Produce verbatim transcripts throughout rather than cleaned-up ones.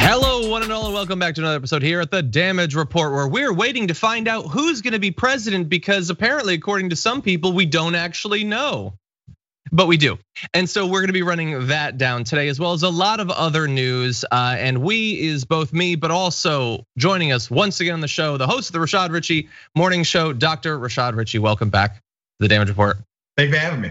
Hello, one and all, and welcome back to another episode here at the Damage Report, where we're waiting to find out who's going to be president, because apparently, according to some people, we don't actually know, but we do. And so we're going to be running that down today, as well as a lot of other news. And we is both me, but also joining us once again on the show, the host of the Rashad Richey Morning Show, Doctor Rashad Richey. Welcome back to the Damage Report. Thanks for having me.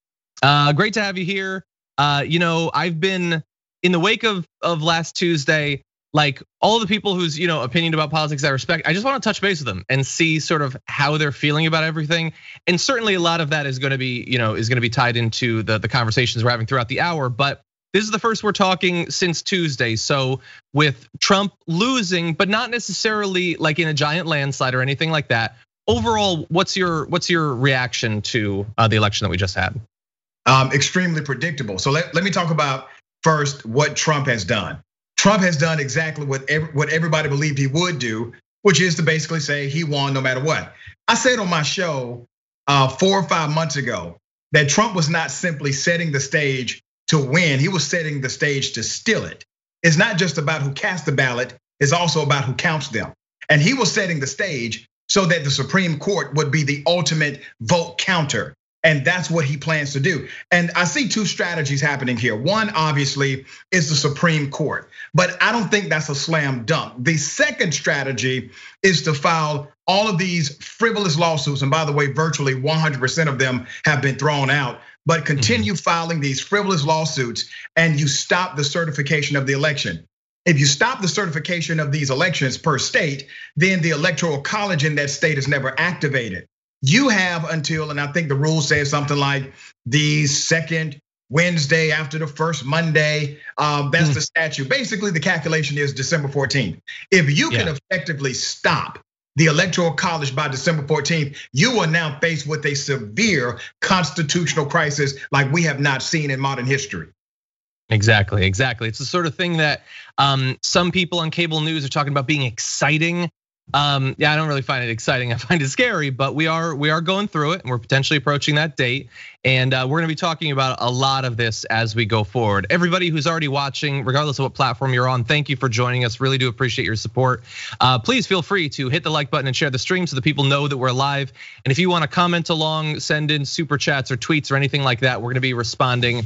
Uh, great to have you here. Uh, you know, I've been in the wake of of last Tuesday, like all the people whose, you know, opinion about politics I respect, I just want to touch base with them and see sort of how they're feeling about everything. And certainly a lot of that is going to be, you know, is going to be tied into the the conversations we're having throughout the hour. But this is the first we're talking since Tuesday. So with Trump losing, but not necessarily like in a giant landslide or anything like that, overall, what's your what's your reaction to the election that we just had? Um, extremely predictable. So let, let me talk about first what Trump has done. Trump has done exactly what every, what everybody believed he would do, which is to basically say he won no matter what. I said on my show four or five months ago that Trump was not simply setting the stage to win, he was setting the stage to steal it. It's not just about who cast the ballot, it's also about who counts them. And he was setting the stage so that the Supreme Court would be the ultimate vote counter. And that's what he plans to do. And I see two strategies happening here. One, obviously, is the Supreme Court, but I don't think that's a slam dunk. The second strategy is to file all of these frivolous lawsuits. And by the way, virtually one hundred percent of them have been thrown out, but continue filing these frivolous lawsuits and you stop the certification of the election. If you stop the certification of these elections per state, then the Electoral College in that state is never activated. You have until, and I think the rule says something like the second Wednesday after the first Monday, that's the statute. Basically, the calculation is December fourteenth. If you can effectively stop the Electoral College by December fourteenth, you are now faced with a severe constitutional crisis like we have not seen in modern history. Exactly, exactly. It's the sort of thing that some people on cable news are talking about being exciting. Um, yeah, I don't really find it exciting. I find it scary, but we are we are going through it, and we're potentially approaching that date. And we're going to be talking about a lot of this as we go forward. Everybody who's already watching, regardless of what platform you're on, thank you for joining us. Really do appreciate your support. Please feel free to hit the like button and share the stream so that people know that we're live. And if you want to comment along, send in super chats or tweets or anything like that, we're going to be responding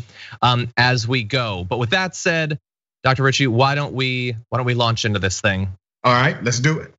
as we go. But with that said, Doctor Richey, why don't we why don't we launch into this thing? All right, let's do it.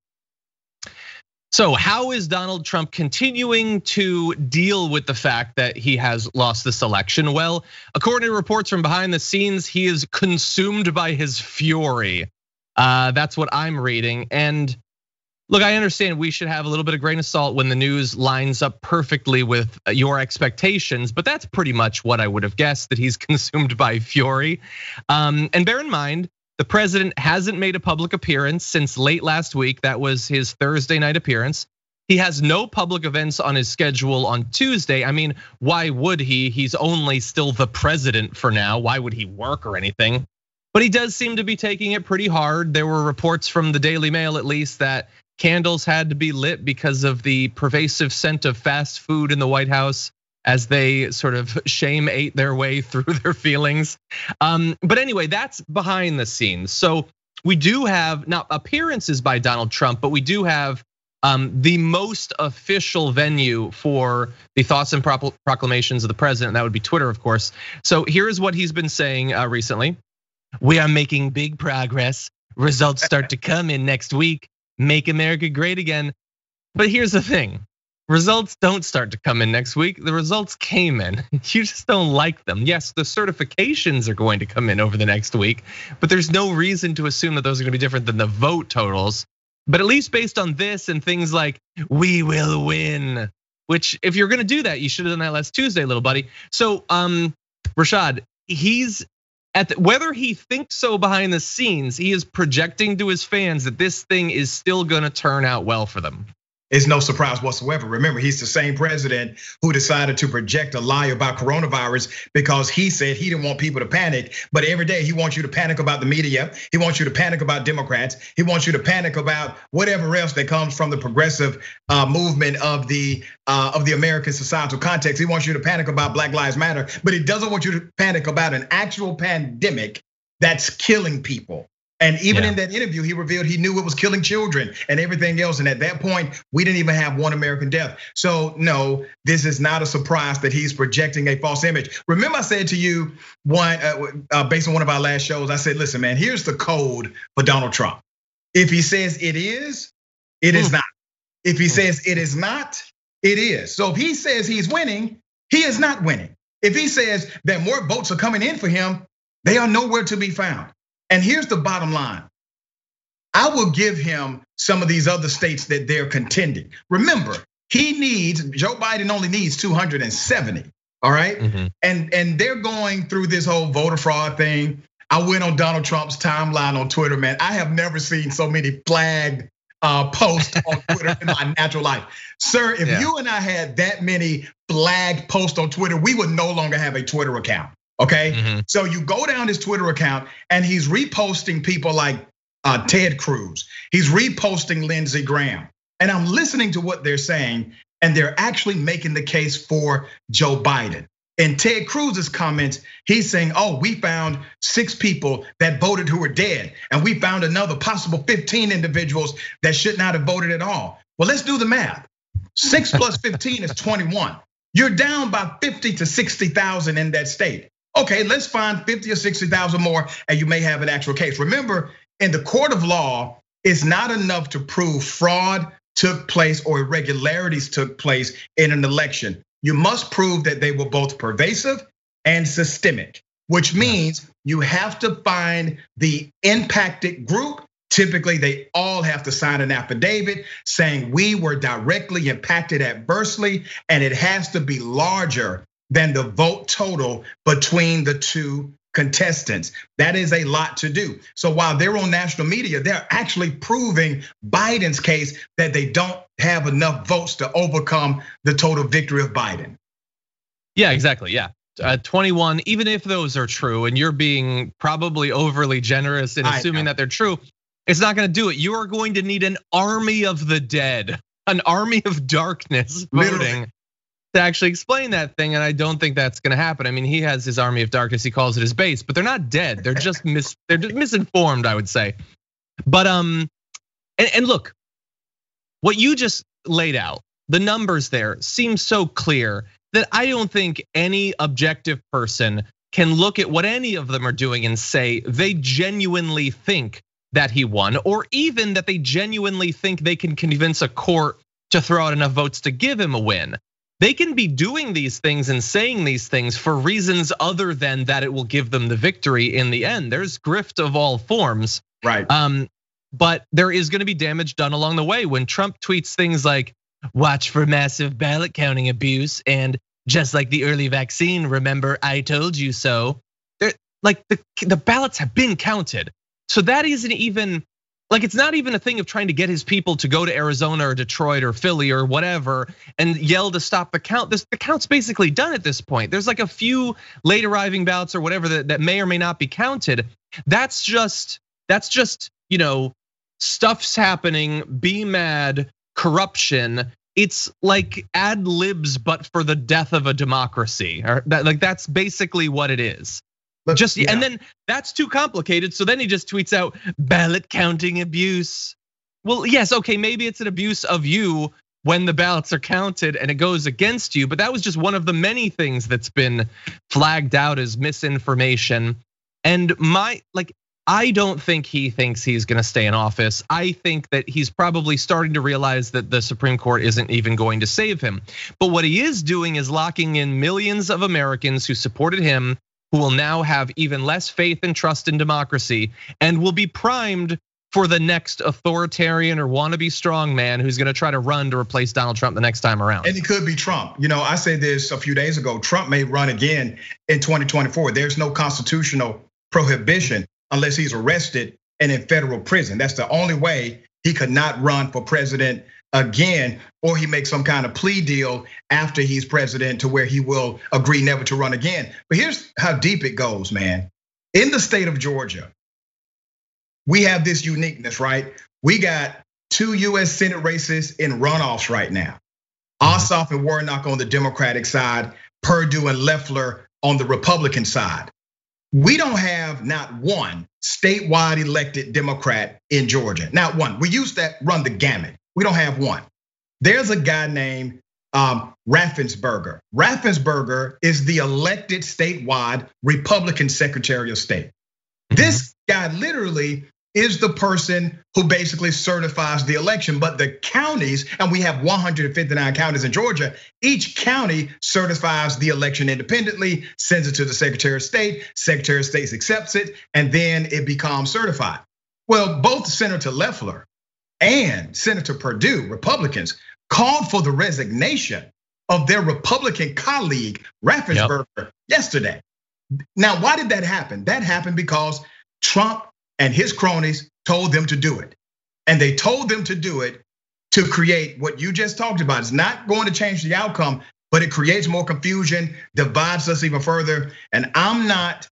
So how is Donald Trump continuing to deal with the fact that he has lost this election? Well, according to reports from behind the scenes, he is consumed by his fury. That's what I'm reading. And look, I understand we should have a little bit of grain of salt when the news lines up perfectly with your expectations, but that's pretty much what I would have guessed, that he's consumed by fury. And bear in mind, the president hasn't made a public appearance since late last week. That was his Thursday night appearance. He has no public events on his schedule on Tuesday. I mean, why would he? He's only still the president for now. Why would he work or anything? But he does seem to be taking it pretty hard. There were reports from the Daily Mail, at least, that candles had to be lit because of the pervasive scent of fast food in the White House, as they sort of shame ate their way through their feelings. But anyway, that's behind the scenes. So we do have not appearances by Donald Trump, but we do have the most official venue for the thoughts and proclamations of the president. That would be Twitter, of course. So here's what he's been saying recently. We are making big progress. Results start to come in next week. Make America great again. But here's the thing. Results don't start to come in next week. The results came in. You just don't like them. Yes, the certifications are going to come in over the next week, but there's no reason to assume that those are going to be different than the vote totals. But at least based on this and things like we will win, which if you're going to do that, you should have done that last Tuesday, little buddy. So um, Rashad, he's at the, whether he thinks so behind the scenes, he is projecting to his fans that this thing is still going to turn out well for them. It's no surprise whatsoever. Remember, he's the same president who decided to project a lie about coronavirus because he said he didn't want people to panic. But every day he wants you to panic about the media. He wants you to panic about Democrats. He wants you to panic about whatever else that comes from the progressive movement of the of the American societal context. He wants you to panic about Black Lives Matter, but he doesn't want you to panic about an actual pandemic that's killing people. And even Yeah. in that interview, he revealed he knew it was killing children and everything else. And at that point, we didn't even have one American death. So no, this is not a surprise that he's projecting a false image. Remember I said to you, one uh, based on one of our last shows, I said, listen, man, here's the code for Donald Trump. If he says it is, it is not. If he says it is not, it is. So if he says he's winning, he is not winning. If he says that more votes are coming in for him, they are nowhere to be found. And here's the bottom line. I will give him some of these other states that they're contending. Remember, he needs, Joe Biden only needs two hundred seventy, all right? Mm-hmm. And, and they're going through this whole voter fraud thing. I went on Donald Trump's timeline on Twitter, man. I have never seen so many flagged posts on Twitter in my natural life. Sir, if yeah. you and I had that many flagged posts on Twitter, we would no longer have a Twitter account. Okay, mm-hmm. So you go down his Twitter account and he's reposting people like uh, Ted Cruz. He's reposting Lindsey Graham. And I'm listening to what they're saying, and they're actually making the case for Joe Biden. In Ted Cruz's comments, he's saying, oh, we found six people that voted who were dead. And we found another possible fifteen individuals that should not have voted at all. Well, let's do the math. Six plus fifteen is twenty-one. You're down by fifty to sixty thousand in that state. Okay, let's find fifty or sixty thousand more and you may have an actual case. Remember, in the court of law, it's not enough to prove fraud took place or irregularities took place in an election. You must prove that they were both pervasive and systemic, which means you have to find the impacted group. Typically, they all have to sign an affidavit saying we were directly impacted adversely, and it has to be larger than the vote total between the two contestants. That is a lot to do. So while they're on national media, they're actually proving Biden's case that they don't have enough votes to overcome the total victory of Biden. Yeah, exactly. Yeah. Uh, twenty-one, even if those are true, and you're being probably overly generous in assuming that they're true, it's not gonna do it. You are going to need an army of the dead, an army of darkness voting. Literally. To actually explain that thing, and I don't think that's gonna happen. I mean, he has his army of darkness, he calls it his base, but they're not dead. They're just mis they're just misinformed, I would say. But um, and, and look, what you just laid out, the numbers there seem so clear that I don't think any objective person can look at what any of them are doing and say they genuinely think that he won, or even that they genuinely think they can convince a court to throw out enough votes to give him a win. They can be doing these things and saying these things for reasons other than that it will give them the victory in the end. There's grift of all forms. Right. Um, but there is gonna be damage done along the way. When Trump tweets things like, watch for massive ballot counting abuse, and just like the early vaccine, remember I told you so. They're, like the, the ballots have been counted. So that isn't even, like it's not even a thing of trying to get his people to go to Arizona or Detroit or Philly or whatever and yell to stop the count. This, the count's basically done at this point. There's like a few late arriving ballots or whatever that, that may or may not be counted. That's just, that's just, you know, stuff's happening, be mad, corruption. It's like ad libs, but for the death of a democracy. Or that, like that's basically what it is. But just yeah. And then that's too complicated. So then he just tweets out ballot counting abuse. Well, yes, okay, maybe it's an abuse of you when the ballots are counted and it goes against you, but that was just one of the many things that's been flagged out as misinformation. And my like, I don't think he thinks he's gonna stay in office. I think that he's probably starting to realize that the Supreme Court isn't even going to save him. But what he is doing is locking in millions of Americans who supported him, who will now have even less faith and trust in democracy and will be primed for the next authoritarian or wannabe strongman who's gonna try to run to replace Donald Trump the next time around. And it could be Trump. You know, I said this a few days ago, Trump may run again in twenty twenty-four. There's no constitutional prohibition unless he's arrested and in federal prison. That's the only way he could not run for president again, or he makes some kind of plea deal after he's president to where he will agree never to run again. But here's how deep it goes, man. In the state of Georgia, we have this uniqueness, right? We got two U S Senate races in runoffs right now. Ossoff and Warnock on the Democratic side, Perdue and Loeffler on the Republican side. We don't have not one statewide elected Democrat in Georgia. Not one. We used that run the gamut. We don't have one. There's a guy named um, Raffensperger. Raffensperger is the elected statewide Republican Secretary of State. Mm-hmm. This guy literally is the person who basically certifies the election, but the counties, and we have one hundred fifty-nine counties in Georgia, each county certifies the election independently, sends it to the Secretary of State, Secretary of State accepts it, and then it becomes certified. Well, both Senator Loeffler and Senator Perdue, Republicans, called for the resignation of their Republican colleague, Raffensperger, yep. yesterday. Now, why did that happen? That happened because Trump and his cronies told them to do it. And they told them to do it to create what you just talked about. It's not going to change the outcome, but it creates more confusion, divides us even further. And I'm not,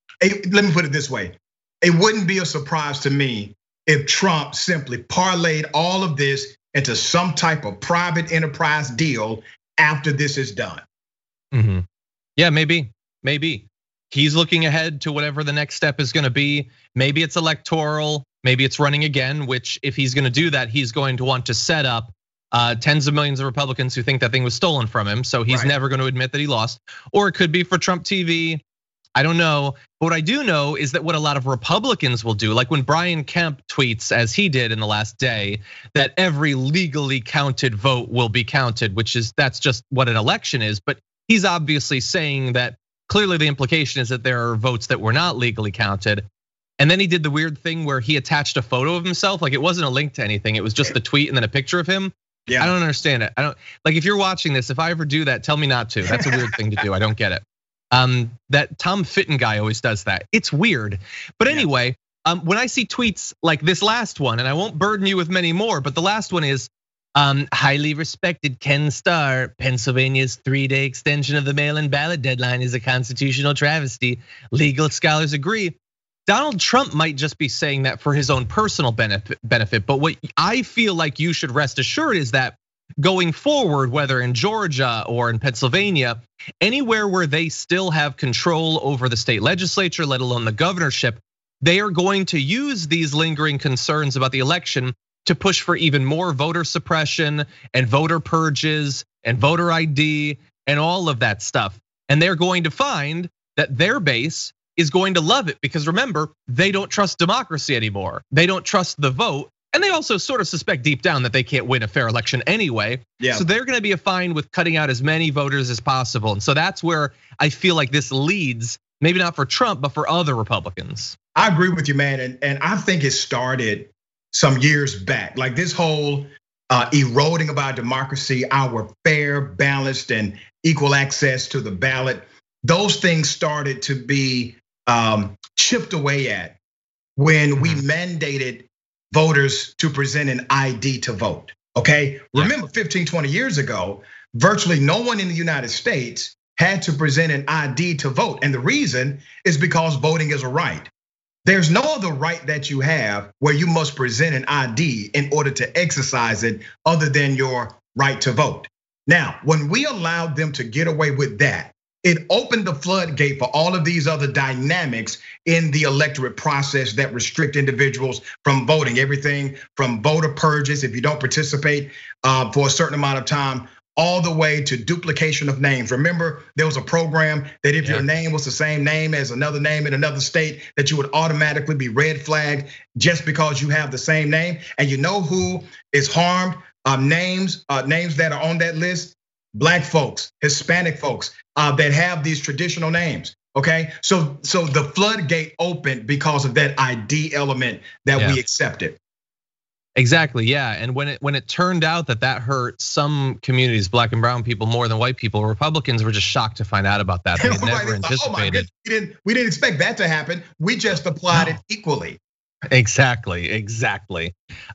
let me put it this way. It wouldn't be a surprise to me if Trump simply parlayed all of this into some type of private enterprise deal after this is done. Mm-hmm. Yeah, maybe, maybe. He's looking ahead to whatever the next step is gonna be. Maybe it's electoral, maybe it's running again, which if he's gonna do that, he's going to want to set up tens of millions of Republicans who think that thing was stolen from him. So he's right. never gonna admit that he lost. Or it could be for Trump T V, I don't know. But what I do know is that what a lot of Republicans will do, like when Brian Kemp tweets, as he did in the last day, that every legally counted vote will be counted, which is, that's just what an election is. But he's obviously saying that clearly the implication is that there are votes that were not legally counted. And then he did the weird thing where he attached a photo of himself. Like it wasn't a link to anything. It was just the tweet and then a picture of him. Yeah. I don't understand it. I don't, like if you're watching this, if I ever do that, tell me not to. That's a weird thing to do. I don't get it. Um, that Tom Fitton guy always does that. It's weird. But anyway, um, when I see tweets like this last one, and I won't burden you with many more, but the last one is, Um, highly respected Ken Starr, Pennsylvania's three-day extension of the mail-in ballot deadline is a constitutional travesty. Legal scholars agree. Donald Trump might just be saying that for his own personal benefit, benefit. But what I feel like you should rest assured is that going forward, whether in Georgia or in Pennsylvania, anywhere where they still have control over the state legislature, let alone the governorship, they are going to use these lingering concerns about the election to push for even more voter suppression and voter purges and voter I D and all of that stuff. And they're going to find that their base is going to love it because remember, they don't trust democracy anymore. They don't trust the vote. And they also sort of suspect deep down that they can't win a fair election anyway. Yeah. So they're gonna be fine with cutting out as many voters as possible. And so that's where I feel like this leads, maybe not for Trump, but for other Republicans. I agree with you, man. And, and I think it started some years back. Like this whole eroding of our democracy, our fair, balanced, and equal access to the ballot. Those things started to be chipped away at when mm-hmm. we mandated voters to present an I D to vote, okay? Yeah. Remember fifteen, twenty years ago, virtually no one in the United States had to present an I D to vote. And the reason is because voting is a right. There's no other right that you have where you must present an I D in order to exercise it other than your right to vote. Now, when we allowed them to get away with that, it opened the floodgate for all of these other dynamics in the electorate process that restrict individuals from voting. Everything from voter purges, if you don't participate for a certain amount of time, all the way to duplication of names. Remember, there was a program that if yeah. your name was the same name as another name in another state, that you would automatically be red flagged just because you have the same name. And you know who is harmed? Names, names that are on that list, Black folks, Hispanic folks that have these traditional names. Okay, so so the floodgate opened because of that I D element that yeah. we accepted. Exactly, yeah. And when it when it turned out that that hurt some communities, Black and brown people more than white people, Republicans were just shocked to find out about that. They had never anticipated. Oh my goodness, we didn't we didn't expect that to happen. We just applied no. it equally. Exactly, exactly.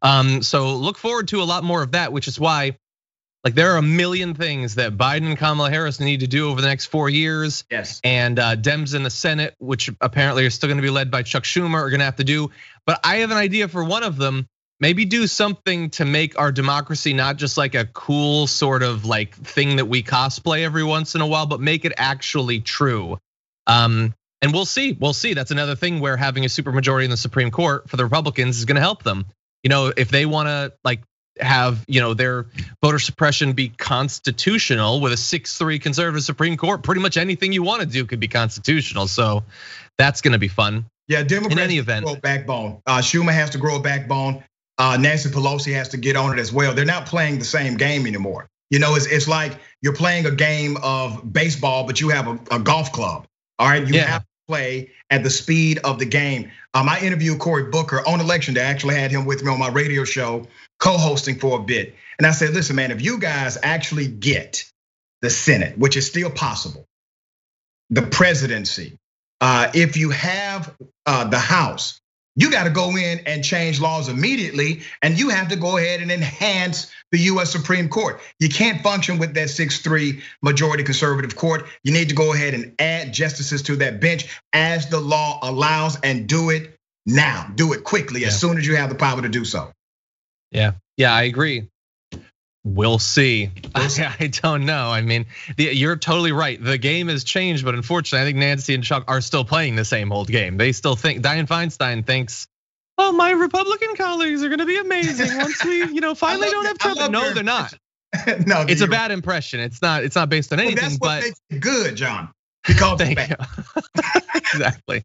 So look forward to a lot more of that, which is why, like, there are a million things that Biden and Kamala Harris need to do over the next four years. Yes. And Dems in the Senate, which apparently are still going to be led by Chuck Schumer, are going to have to do. But I have an idea for one of them. Maybe do something to make our democracy not just like a cool sort of like thing that we cosplay every once in a while, but make it actually true. Um, And we'll see, we'll see. That's another thing where having a supermajority in the Supreme Court for the Republicans is gonna help them. You know, if they wanna like have, you know, their voter suppression be constitutional with a six three conservative Supreme Court, pretty much anything you wanna do could be constitutional. So that's gonna be fun. Yeah, Democrats in any event, grow a backbone. Uh, Schumer has to grow a backbone. Uh, Nancy Pelosi has to get on it as well. They're not playing the same game anymore. You know, it's it's like you're playing a game of baseball, but you have a, a golf club. All right, you yeah. have to play at the speed of the game. Um, I interviewed Cory Booker on election day. I actually had him with me on my radio show, co-hosting for a bit. And I said, listen, man, if you guys actually get the Senate, which is still possible, the presidency, uh, if you have uh, the House, you got to go in and change laws immediately, and you have to go ahead and enhance the U S Supreme Court. You can't function with that six three majority conservative court. You need to go ahead and add justices to that bench as the law allows, and do it now. Do it quickly, yeah. as soon as you have the power to do so. Yeah, yeah, I agree. We'll see. We'll see. I don't know. I mean, you're totally right. The game has changed, but unfortunately, I think Nancy and Chuck are still playing the same old game. They still think, Dianne Feinstein thinks, oh, my Republican colleagues are gonna be amazing once we, you know, finally don't have Trump. No, they're not. No, it's a bad impression. It's not. It's not based on anything. Well, that's but what makes it good, John. Because thank you. Exactly.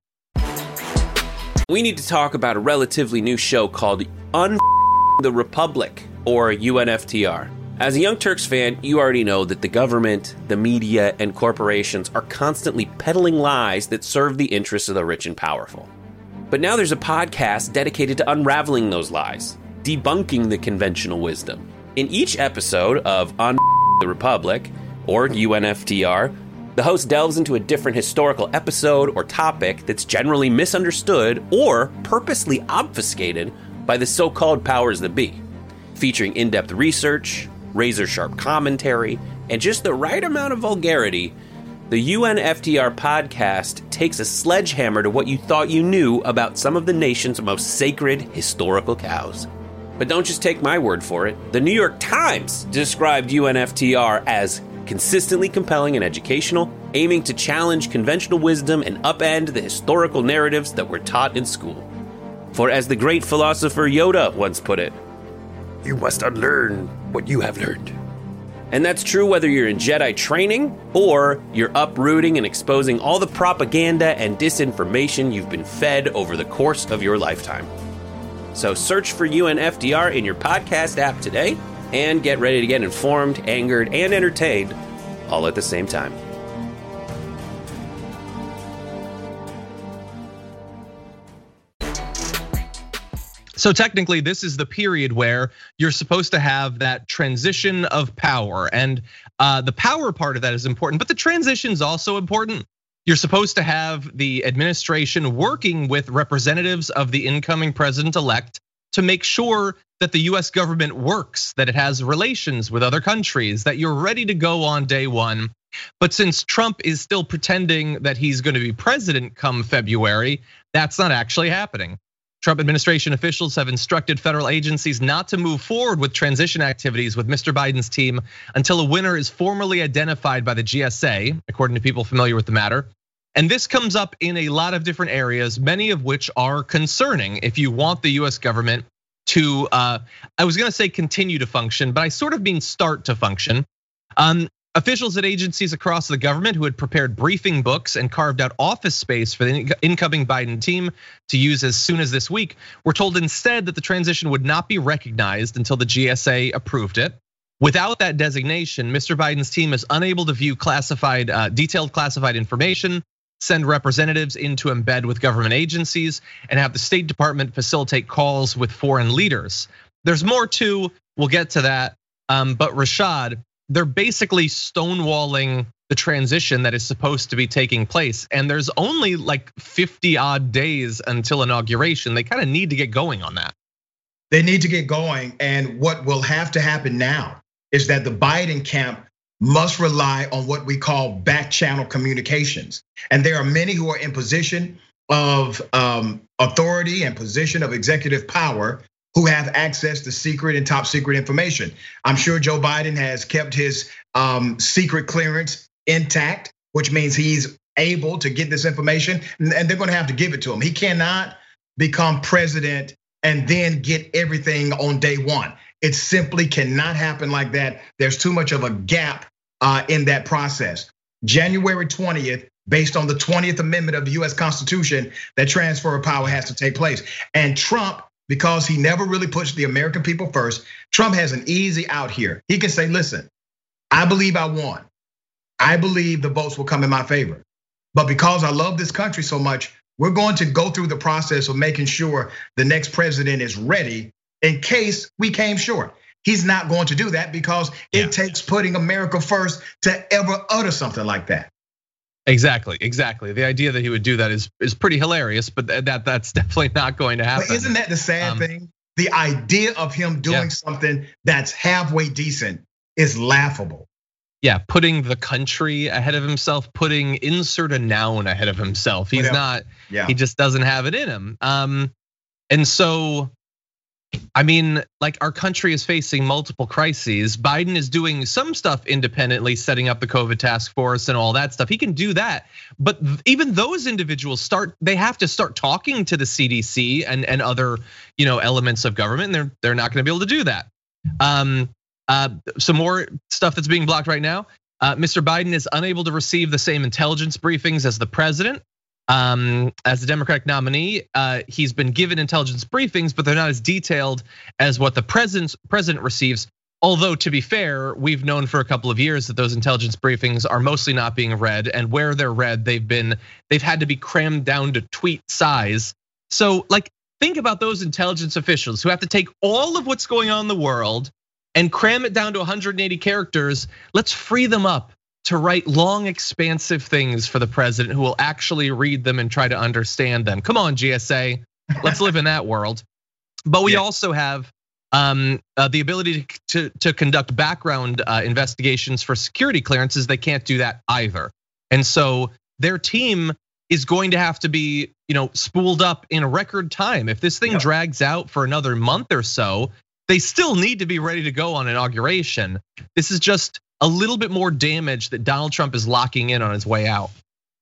We need to talk about a relatively new show called Un the Republic, or U N F T R. As a Young Turks fan, you already know that the government, the media, and corporations are constantly peddling lies that serve the interests of the rich and powerful. But now there's a podcast dedicated to unraveling those lies, debunking the conventional wisdom. In each episode of Un the Republic, or U N F T R, the host delves into a different historical episode or topic that's generally misunderstood or purposely obfuscated by the so-called powers that be. Featuring in-depth research, razor-sharp commentary, and just the right amount of vulgarity, the U N F T R podcast takes a sledgehammer to what you thought you knew about some of the nation's most sacred historical cows. But don't just take my word for it. The New York Times described U N F T R as consistently compelling and educational, aiming to challenge conventional wisdom and upend the historical narratives that were taught in school. For as the great philosopher Yoda once put it, you must unlearn what you have learned. And that's true whether you're in Jedi training or you're uprooting and exposing all the propaganda and disinformation you've been fed over the course of your lifetime. So search for U N F T R in your podcast app today and get ready to get informed, angered, and entertained all at the same time. So technically, this is the period where you're supposed to have that transition of power, and the power part of that is important, but the transition is also important. You're supposed to have the administration working with representatives of the incoming president-elect to make sure that the U S government works, that it has relations with other countries, that you're ready to go on day one. But since Trump is still pretending that he's going to be president come February, that's not actually happening. Trump administration officials have instructed federal agencies not to move forward with transition activities with Mister Biden's team until a winner is formally identified by the G S A, according to people familiar with the matter. And this comes up in a lot of different areas, many of which are concerning if you want the U S government to, uh, I was gonna say continue to function, but I sort of mean start to function. Um, Officials at agencies across the government who had prepared briefing books and carved out office space for the incoming Biden team to use as soon as this week were told instead that the transition would not be recognized until the G S A approved it. Without that designation, Mister Biden's team is unable to view classified, detailed classified information, send representatives in to embed with government agencies, and have the State Department facilitate calls with foreign leaders. There's more too, we'll get to that, but Rashad, they're basically stonewalling the transition that is supposed to be taking place. And there's only like fifty odd days until inauguration. They kind of need to get going on that. They need to get going. And what will have to happen now is that the Biden camp must rely on what we call back channel communications. And there are many who are in position of authority and position of executive power who have access to secret and top secret information. I'm sure Joe Biden has kept his secret clearance intact, which means he's able to get this information, and they're gonna have to give it to him. He cannot become president and then get everything on day one. It simply cannot happen like that. There's too much of a gap in that process. January twentieth, based on the twentieth Amendment of the U S Constitution, that transfer of power has to take place. And Trump, because he never really puts the American people first, Trump has an easy out here. He can say, listen, I believe I won. I believe the votes will come in my favor. But because I love this country so much, we're going to go through the process of making sure the next president is ready in case we came short. He's not going to do that because it yeah. takes putting America first to ever utter something like that. Exactly, exactly. The idea that he would do that is is pretty hilarious, but that that's definitely not going to happen. But isn't that the sad um, thing? The idea of him doing yeah. something that's halfway decent is laughable. Yeah, putting the country ahead of himself, putting insert a noun ahead of himself. He's not, yeah. he just doesn't have it in him. Um, and so, I mean, like our country is facing multiple crises. Biden is doing some stuff independently, setting up the COVID task force and all that stuff. He can do that. But even those individuals start, they have to start talking to the C D C and, and other, you know, elements of government. And they're, they're not gonna be able to do that. Um, Uh, some more stuff that's being blocked right now. Uh, Mister Biden is unable to receive the same intelligence briefings as the president. Um, as the Democratic nominee, uh, he's been given intelligence briefings, but they're not as detailed as what the president president receives. Although, to be fair, we've known for a couple of years that those intelligence briefings are mostly not being read, and where they're read, they've been they've had to be crammed down to tweet size. So, like, think about those intelligence officials who have to take all of what's going on in the world and cram it down to one hundred eighty characters. Let's free them up to write long, expansive things for the president who will actually read them and try to understand them. Come on, G S A, let's live in that world. But we yeah. also have um, the ability to, to, to conduct background investigations for security clearances. They can't do that either. And so their team is going to have to be, you know, spooled up in a record time. If this thing yep. drags out for another month or so, they still need to be ready to go on inauguration. This is just a little bit more damage that Donald Trump is locking in on his way out.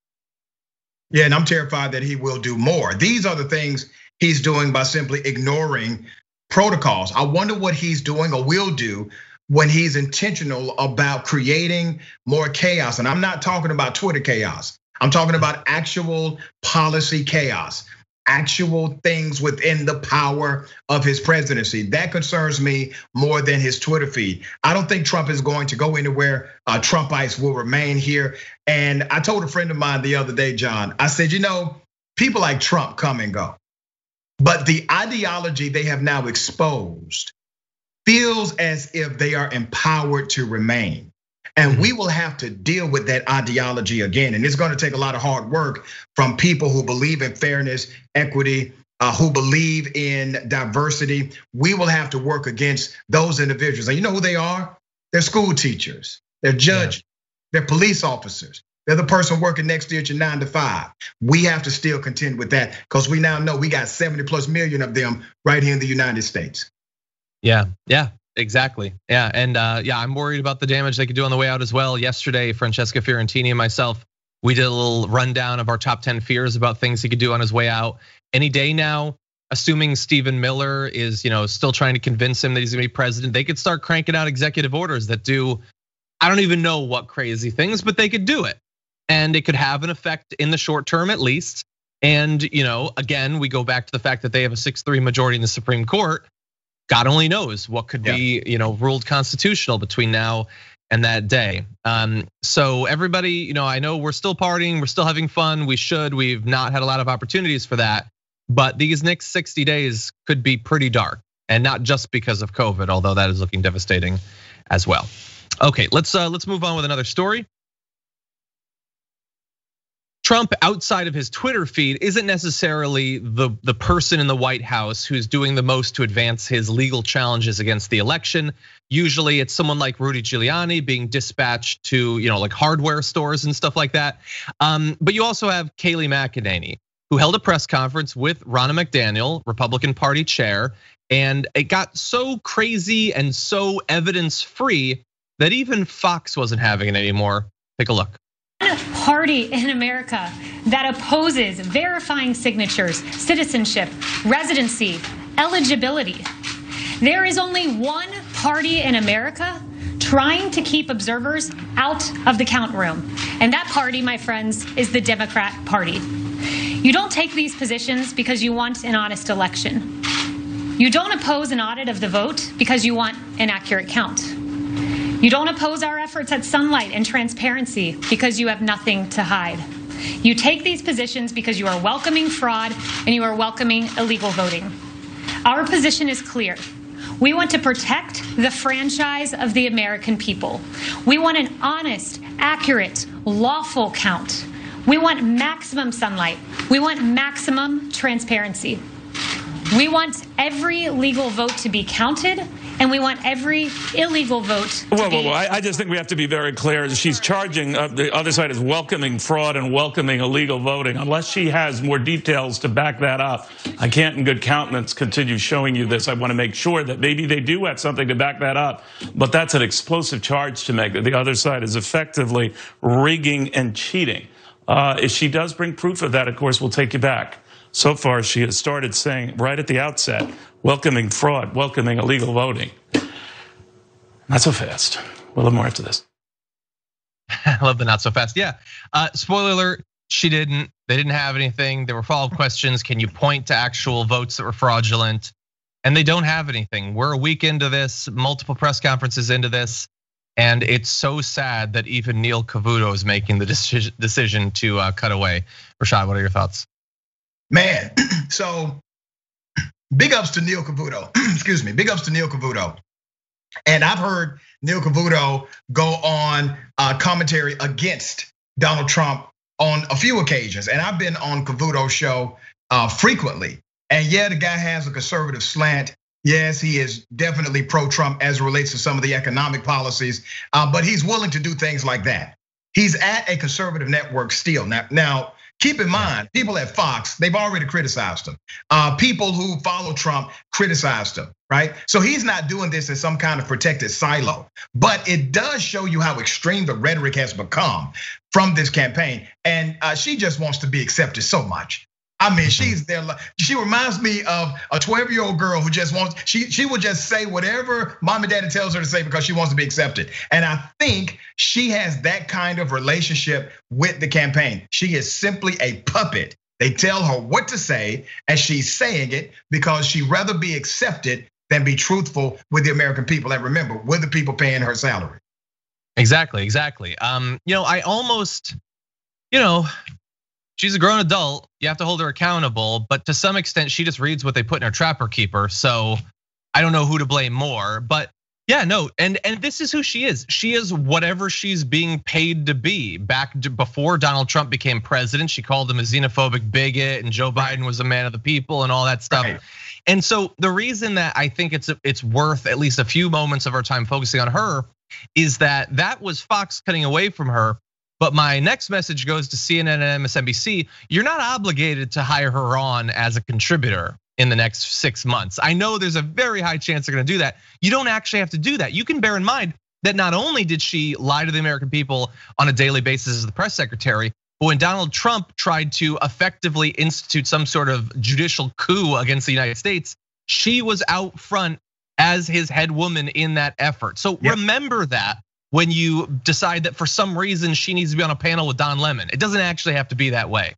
Yeah, and I'm terrified that he will do more. These are the things he's doing by simply ignoring protocols. I wonder what he's doing or will do when he's intentional about creating more chaos. And I'm not talking about Twitter chaos. I'm talking about actual policy chaos. Actual things within the power of his presidency. That concerns me more than his Twitter feed. I don't think Trump is going to go anywhere. Trumpites will remain here. And I told a friend of mine the other day, John, I said, you know, people like Trump come and go. But the ideology they have now exposed feels as if they are empowered to remain. And we will have to deal with that ideology again. And it's gonna take a lot of hard work from people who believe in fairness, equity, who believe in diversity. We will have to work against those individuals. And you know who they are? They're school teachers, they're judges, yeah. they're police officers. They're the person working next to you at your nine to five. We have to still contend with that because we now know we got seventy plus million of them right here in the United States. Yeah, yeah. Exactly. Yeah, and yeah, I'm worried about the damage they could do on the way out as well. Yesterday, Francesca Fiorentini and myself, we did a little rundown of our top ten fears about things he could do on his way out. Any day now, assuming Stephen Miller is, you know, still trying to convince him that he's gonna be president, they could start cranking out executive orders that do, I don't even know what crazy things, but they could do it. And it could have an effect in the short term at least. And, you know, again, we go back to the fact that they have a six three majority in the Supreme Court. God only knows what could be, you know, ruled constitutional between now and that day. Um, so everybody, you know, I know we're still partying, we're still having fun. We should. We've not had a lot of opportunities for that, but these next sixty days could be pretty dark, and not just because of COVID, although that is looking devastating as well. Okay, let's let's move on with another story. Trump, outside of his Twitter feed, isn't necessarily the, the person in the White House who's doing the most to advance his legal challenges against the election. Usually it's someone like Rudy Giuliani being dispatched to, you know, like hardware stores and stuff like that. Um, but you also have Kayleigh McEnany, who held a press conference with Ronna McDaniel, Republican Party chair, and it got so crazy and so evidence-free that even Fox wasn't having it anymore. Take a look. party in America that opposes verifying signatures, citizenship, residency, eligibility. There is only one party in America trying to keep observers out of the count room. And that party, my friends, is the Democrat Party. You don't take these positions because you want an honest election. You don't oppose an audit of the vote because you want an accurate count. You don't oppose our efforts at sunlight and transparency because you have nothing to hide. You take these positions because you are welcoming fraud and you are welcoming illegal voting. Our position is clear. We want to protect the franchise of the American people. We want an honest, accurate, lawful count. We want maximum sunlight. We want maximum transparency. We want every legal vote to be counted, and we want every illegal vote to whoa, be... Whoa, whoa, I, I just think we have to be very clear. She's charging, uh, the other side is welcoming fraud and welcoming illegal voting. Unless she has more details to back that up, I can't in good countenance continue showing you this. I want to make sure that maybe they do have something to back that up. But that's an explosive charge to make, that the other side is effectively rigging and cheating. Uh, if she does bring proof of that, of course, we'll take you back. So far, she has started saying right at the outset, welcoming fraud, welcoming illegal voting. Not so fast. We'll have more after this. I love the not so fast. Yeah. Uh, spoiler alert, she didn't. They didn't have anything. There were follow-up questions. Can you point to actual votes that were fraudulent? And they don't have anything. We're a week into this, multiple press conferences into this. And it's so sad that even Neil Cavuto is making the decision to cut away. Rashad, what are your thoughts? Man, so big ups to Neil Cavuto. Excuse me, big ups to Neil Cavuto. And I've heard Neil Cavuto go on commentary against Donald Trump on a few occasions. And I've been on Cavuto's show frequently. And yeah, the guy has a conservative slant. Yes, he is definitely pro-Trump as it relates to some of the economic policies, but he's willing to do things like that. He's at a conservative network still. Now, now keep in mind, people at Fox, they've already criticized him. Uh, people who follow Trump criticized him, right? So he's not doing this in some kind of protected silo. But it does show you how extreme the rhetoric has become from this campaign. And she just wants to be accepted so much. I mean, she's there. She reminds me of a twelve-year-old girl who just wants, she, she will just say whatever mom and daddy tells her to say because she wants to be accepted. And I think she has that kind of relationship with the campaign. She is simply a puppet. They tell her what to say, and she's saying it because she'd rather be accepted than be truthful with the American people. And remember, we're the people paying her salary. Exactly, exactly. Um, you know, I almost, you know, she's a grown adult. You have to hold her accountable, but to some extent, she just reads what they put in her trapper keeper. So I don't know who to blame more, but yeah, no. And and this is who she is. She is whatever she's being paid to be. Back before Donald Trump became president, she called him a xenophobic bigot, and Joe Biden was a man of the people, and all that stuff. Right. And so the reason that I think it's it's worth at least a few moments of our time focusing on her is that that was Fox cutting away from her. But my next message goes to C N N and M S N B C. You're not obligated to hire her on as a contributor in the next six months. I know there's a very high chance they're gonna do that. You don't actually have to do that. You can bear in mind that not only did she lie to the American people on a daily basis as the press secretary, but when Donald Trump tried to effectively institute some sort of judicial coup against the United States, she was out front as his head woman in that effort. So yep. Remember that when you decide that for some reason she needs to be on a panel with Don Lemon. It doesn't actually have to be that way.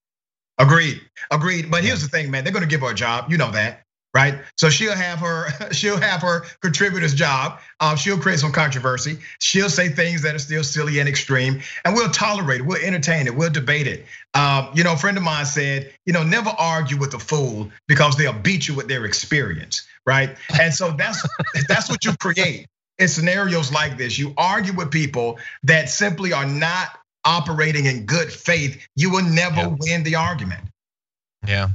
Agreed, agreed. But here's the thing, man, they're gonna give her a job, you know that, right? So she'll have her, she'll have her contributor's job. She'll create some controversy. She'll say things that are still silly and extreme, and we'll tolerate it, we'll entertain it, we'll debate it. You know, a friend of mine said, you know, never argue with a fool because they'll beat you with their experience, right? And so that's that's what you create. In scenarios like this, you argue with people that simply are not operating in good faith, you will never yeah. win the argument. Yeah.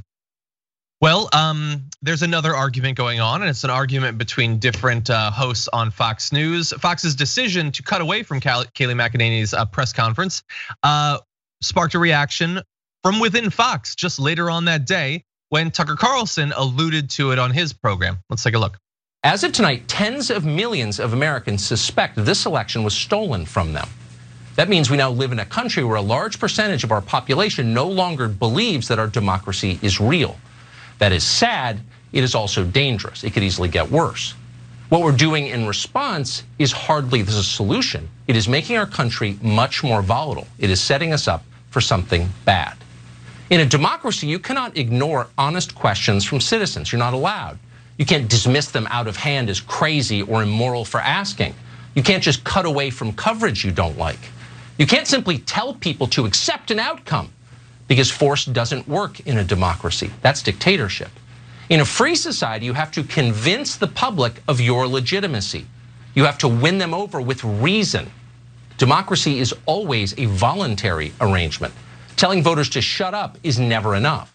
Well, um, there's another argument going on, and it's an argument between different hosts on Fox News. Fox's decision to cut away from Kayleigh McEnany's press conference sparked a reaction from within Fox just later on that day when Tucker Carlson alluded to it on his program. Let's take a look. As of tonight, tens of millions of Americans suspect this election was stolen from them. That means we now live in a country where a large percentage of our population no longer believes that our democracy is real. That is sad. It is also dangerous. It could easily get worse. What we're doing in response is hardly the solution. It is making our country much more volatile. It is setting us up for something bad. In a democracy, you cannot ignore honest questions from citizens. You're not allowed. You can't dismiss them out of hand as crazy or immoral for asking. You can't just cut away from coverage you don't like. You can't simply tell people to accept an outcome, because force doesn't work in a democracy. That's dictatorship. In a free society, you have to convince the public of your legitimacy. You have to win them over with reason. Democracy is always a voluntary arrangement. Telling voters to shut up is never enough.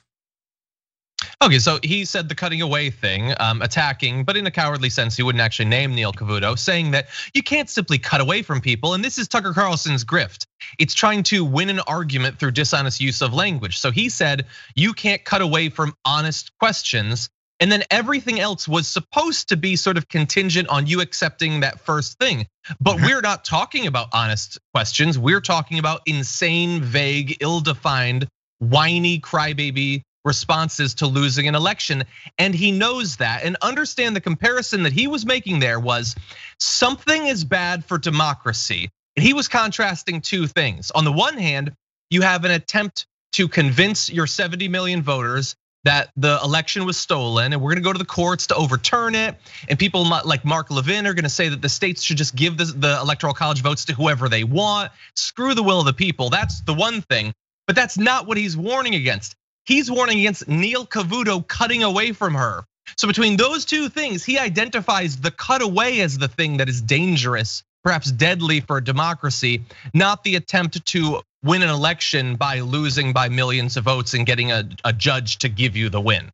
Okay, so he said the cutting away thing, um, attacking, but in a cowardly sense, he wouldn't actually name Neil Cavuto, saying that you can't simply cut away from people, and this is Tucker Carlson's grift. It's trying to win an argument through dishonest use of language. So he said you can't cut away from honest questions, and then everything else was supposed to be sort of contingent on you accepting that first thing. But we're not talking about honest questions. We're talking about insane, vague, ill-defined, whiny crybaby responses to losing an election. And he knows that. And understand the comparison that he was making there was something is bad for democracy. And he was contrasting two things. On the one hand, you have an attempt to convince your seventy million voters that the election was stolen and we're gonna go to the courts to overturn it. And people like Mark Levin are gonna say that the states should just give the electoral college votes to whoever they want. Screw the will of the people. That's the one thing. But that's not what he's warning against. He's warning against Neil Cavuto cutting away from her. So between those two things, he identifies the cutaway as the thing that is dangerous, perhaps deadly for democracy, not the attempt to win an election by losing by millions of votes and getting a, a judge to give you the win.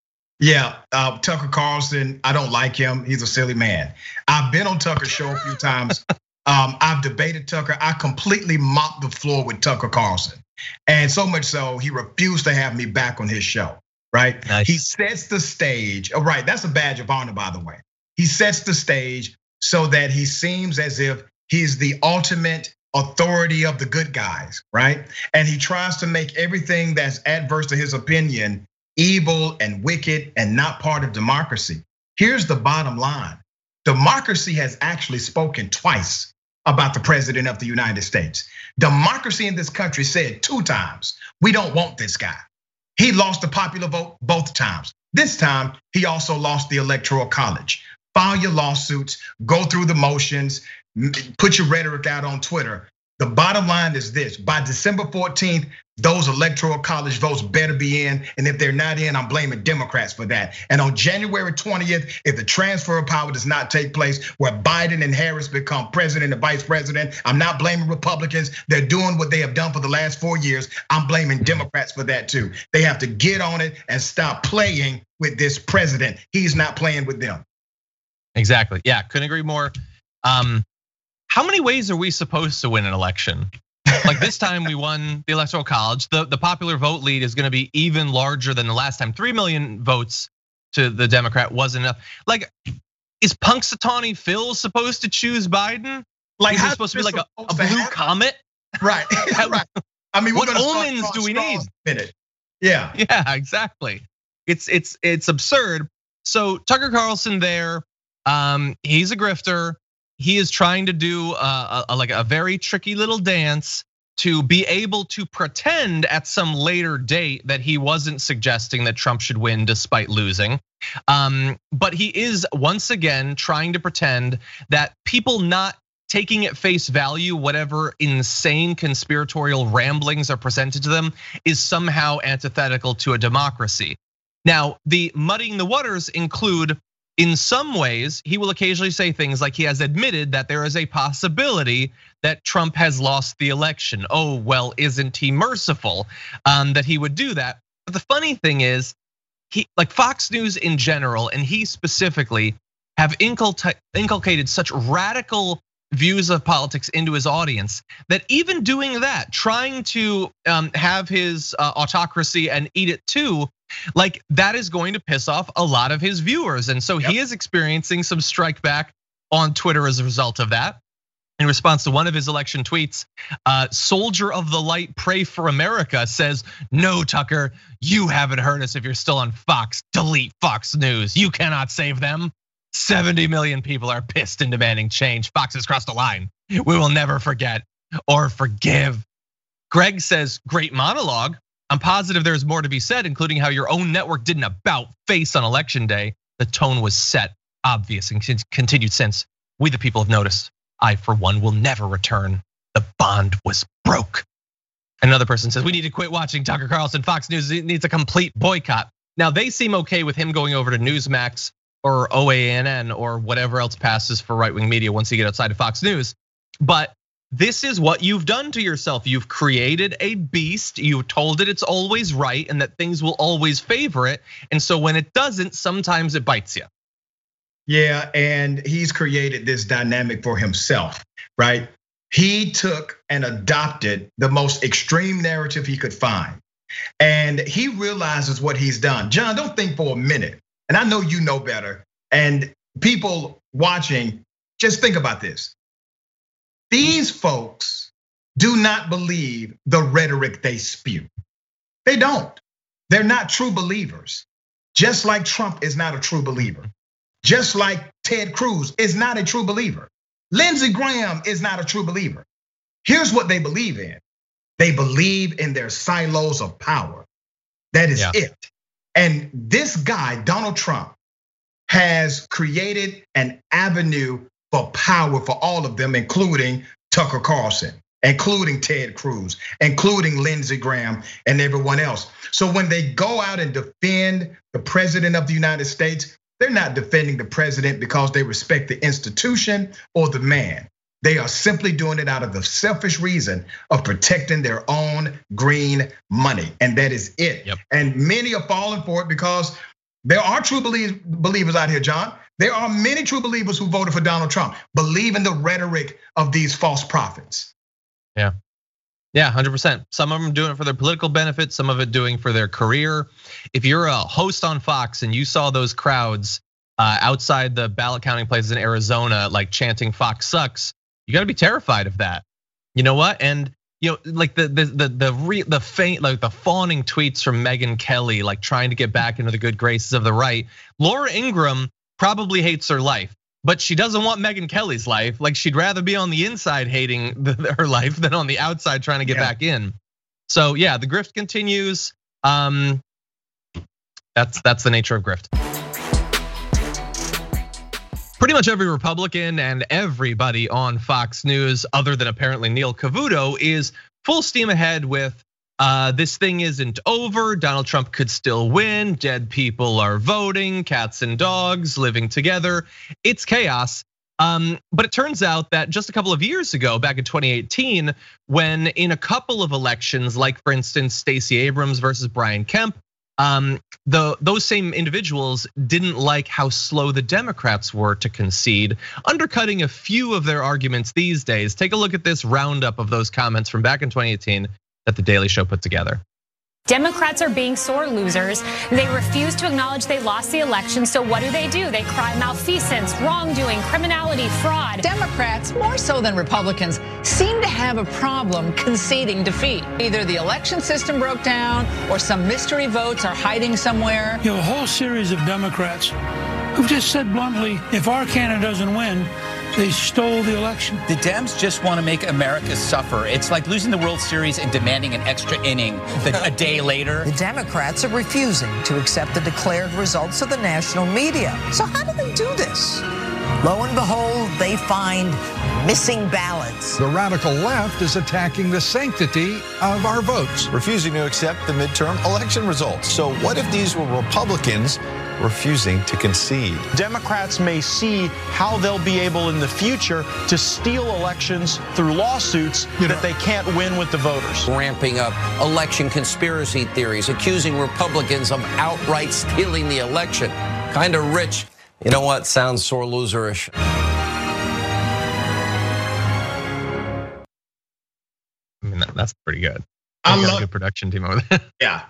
Yeah, uh, Tucker Carlson, I don't like him. He's a silly man. I've been on Tucker's show a few times. um, I've debated Tucker. I completely mopped the floor with Tucker Carlson. And so much so, he refused to have me back on his show, right? Nice. He sets the stage, oh, right, that's a badge of honor, by the way. He sets the stage so that he seems as if he's the ultimate authority of the good guys, right? And he tries to make everything that's adverse to his opinion evil and wicked and not part of democracy. Here's the bottom line. Democracy has actually spoken twice about the president of the United States. Democracy in this country said two times, we don't want this guy. He lost the popular vote both times. This time, he also lost the electoral college. File your lawsuits, go through the motions, put your rhetoric out on Twitter. The bottom line is this, by December fourteenth, those electoral college votes better be in. And if they're not in, I'm blaming Democrats for that. And on January twentieth, if the transfer of power does not take place, where Biden and Harris become president and vice president, I'm not blaming Republicans. They're doing what they have done for the last four years. I'm blaming Democrats for that too. They have to get on it and stop playing with this president. He's not playing with them. Exactly, yeah, couldn't agree more. Um, How many ways are we supposed to win an election? Like this time we won the electoral college. The, the popular vote lead is gonna be even larger than the last time. Three million votes to the Democrat wasn't enough. Like, is Punxsutawney Phil supposed to choose Biden? Like, is it supposed to be like a, a blue comet? Right, right. I mean, what omens do we need? Yeah, yeah, exactly. It's it's it's absurd. So Tucker Carlson there, um, he's a grifter. He is trying to do a, a, like a very tricky little dance to be able to pretend at some later date that he wasn't suggesting that Trump should win despite losing. Um, but he is once again trying to pretend that people not taking at face value whatever insane conspiratorial ramblings are presented to them is somehow antithetical to a democracy. Now, the muddying the waters include, in some ways, he will occasionally say things like he has admitted that there is a possibility that Trump has lost the election. Oh, well, isn't he merciful um, that he would do that? But the funny thing is, he, like Fox News in general, and he specifically, have inculcated such radical views of politics into his audience that even doing that, trying to have his autocracy and eat it too, like that is going to piss off a lot of his viewers. And so yep. he is experiencing some strike back on Twitter as a result of that. In response to one of his election tweets, uh, Soldier of the Light Pray for America says, no, Tucker, you haven't heard us if you're still on Fox. Delete Fox News. You cannot save them. seventy million people are pissed and demanding change. Fox has crossed a line. We will never forget or forgive. Greg says, great monologue. I'm positive there's more to be said, including how your own network did an about face on election day. The tone was set, obvious, and continued since. We the people have noticed. I, for one, will never return. The bond was broke. Another person says, we need to quit watching Tucker Carlson. Fox News needs a complete boycott. Now, they seem okay with him going over to Newsmax or O A N N or whatever else passes for right-wing media once you get outside of Fox News. But this is what you've done to yourself. You've created a beast. You've told it it's always right and that things will always favor it. And so when it doesn't, sometimes it bites you. Yeah, and he's created this dynamic for himself, right? He took and adopted the most extreme narrative he could find. And he realizes what he's done. John, don't think for a minute. And I know you know better. And people watching, just think about this. These folks do not believe the rhetoric they spew. They don't. They're not true believers. Just like Trump is not a true believer. Just like Ted Cruz is not a true believer. Lindsey Graham is not a true believer. Here's what they believe in. They believe in their silos of power. That is yeah. it. And this guy, Donald Trump, has created an avenue for power for all of them, including Tucker Carlson, including Ted Cruz, including Lindsey Graham and everyone else. So when they go out and defend the president of the United States, they're not defending the president because they respect the institution or the man. They are simply doing it out of the selfish reason of protecting their own green money. And that is it. Yep. And many are falling for it because there are true believers out here, John. There are many true believers who voted for Donald Trump, believe in the rhetoric of these false prophets. Yeah. Yeah, one hundred percent. Some of them doing it for their political benefits, some of it doing for their career. If you're a host on Fox and you saw those crowds outside the ballot counting places in Arizona, like chanting "Fox sucks," you got to be terrified of that. You know what? And you know, like the the the the re, the faint, like the fawning tweets from Megyn Kelly, like trying to get back into the good graces of the right. Laura Ingraham probably hates her life, but she doesn't want Megyn Kelly's life. Like she'd rather be on the inside hating the, her life than on the outside trying to get yeah. back in. So yeah, the grift continues. Um, that's that's the nature of grift. Pretty much every Republican and everybody on Fox News, other than apparently Neil Cavuto, is full steam ahead with uh, this thing isn't over. Donald Trump could still win. Dead people are voting. Cats and dogs living together. It's chaos. Um, but it turns out that just a couple of years ago, back in twenty eighteen, when in a couple of elections, like for instance, Stacey Abrams versus Brian Kemp, Um, the those same individuals didn't like how slow the Democrats were to concede, undercutting a few of their arguments these days. Take a look at this roundup of those comments from back in twenty eighteen that The Daily Show put together. Democrats are being sore losers. They refuse to acknowledge they lost the election. So what do they do? They cry malfeasance, wrongdoing, criminality, fraud. Democrats, more so than Republicans, seem to have a problem conceding defeat. Either the election system broke down or some mystery votes are hiding somewhere. You have a whole series of Democrats who've just said bluntly, if our candidate doesn't win, they stole the election. The Dems just want to make America suffer. It's like losing the World Series and demanding an extra inning a day later. The Democrats are refusing to accept the declared results of the national media. So how do they do this? Lo and behold, they find missing ballots. The radical left is attacking the sanctity of our votes, refusing to accept the midterm election results. So what if these were Republicans refusing to concede? Democrats may see how they'll be able in the future to steal elections through lawsuits you know, that they can't win with the voters. Ramping up election conspiracy theories, accusing Republicans of outright stealing the election. Kind of rich. You know what? Sounds sore loserish. I mean, that's pretty good. I got love a good production team over there. Yeah.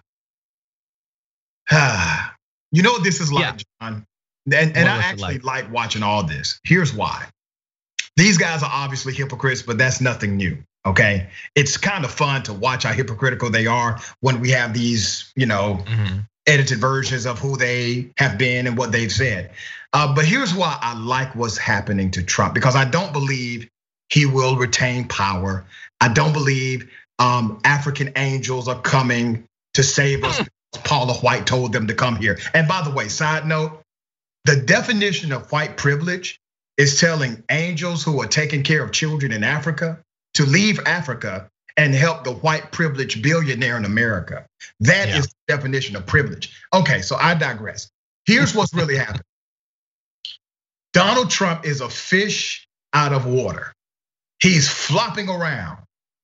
You know what this is like, yeah. John? And, and I actually like? like watching all this. Here's why. These guys are obviously hypocrites, but that's nothing new. Okay, it's kind of fun to watch how hypocritical they are when we have these, you know, mm-hmm. edited versions of who they have been and what they've said. Uh, but here's why I like what's happening to Trump, because I don't believe he will retain power. I don't believe um, African angels are coming to save us. Paula White told them to come here. And by the way, side note, the definition of white privilege is telling angels who are taking care of children in Africa to leave Africa and help the white privileged billionaire in America. That yeah. is the definition of privilege. Okay, so I digress. Here's what's really happening. Donald Trump is a fish out of water. He's flopping around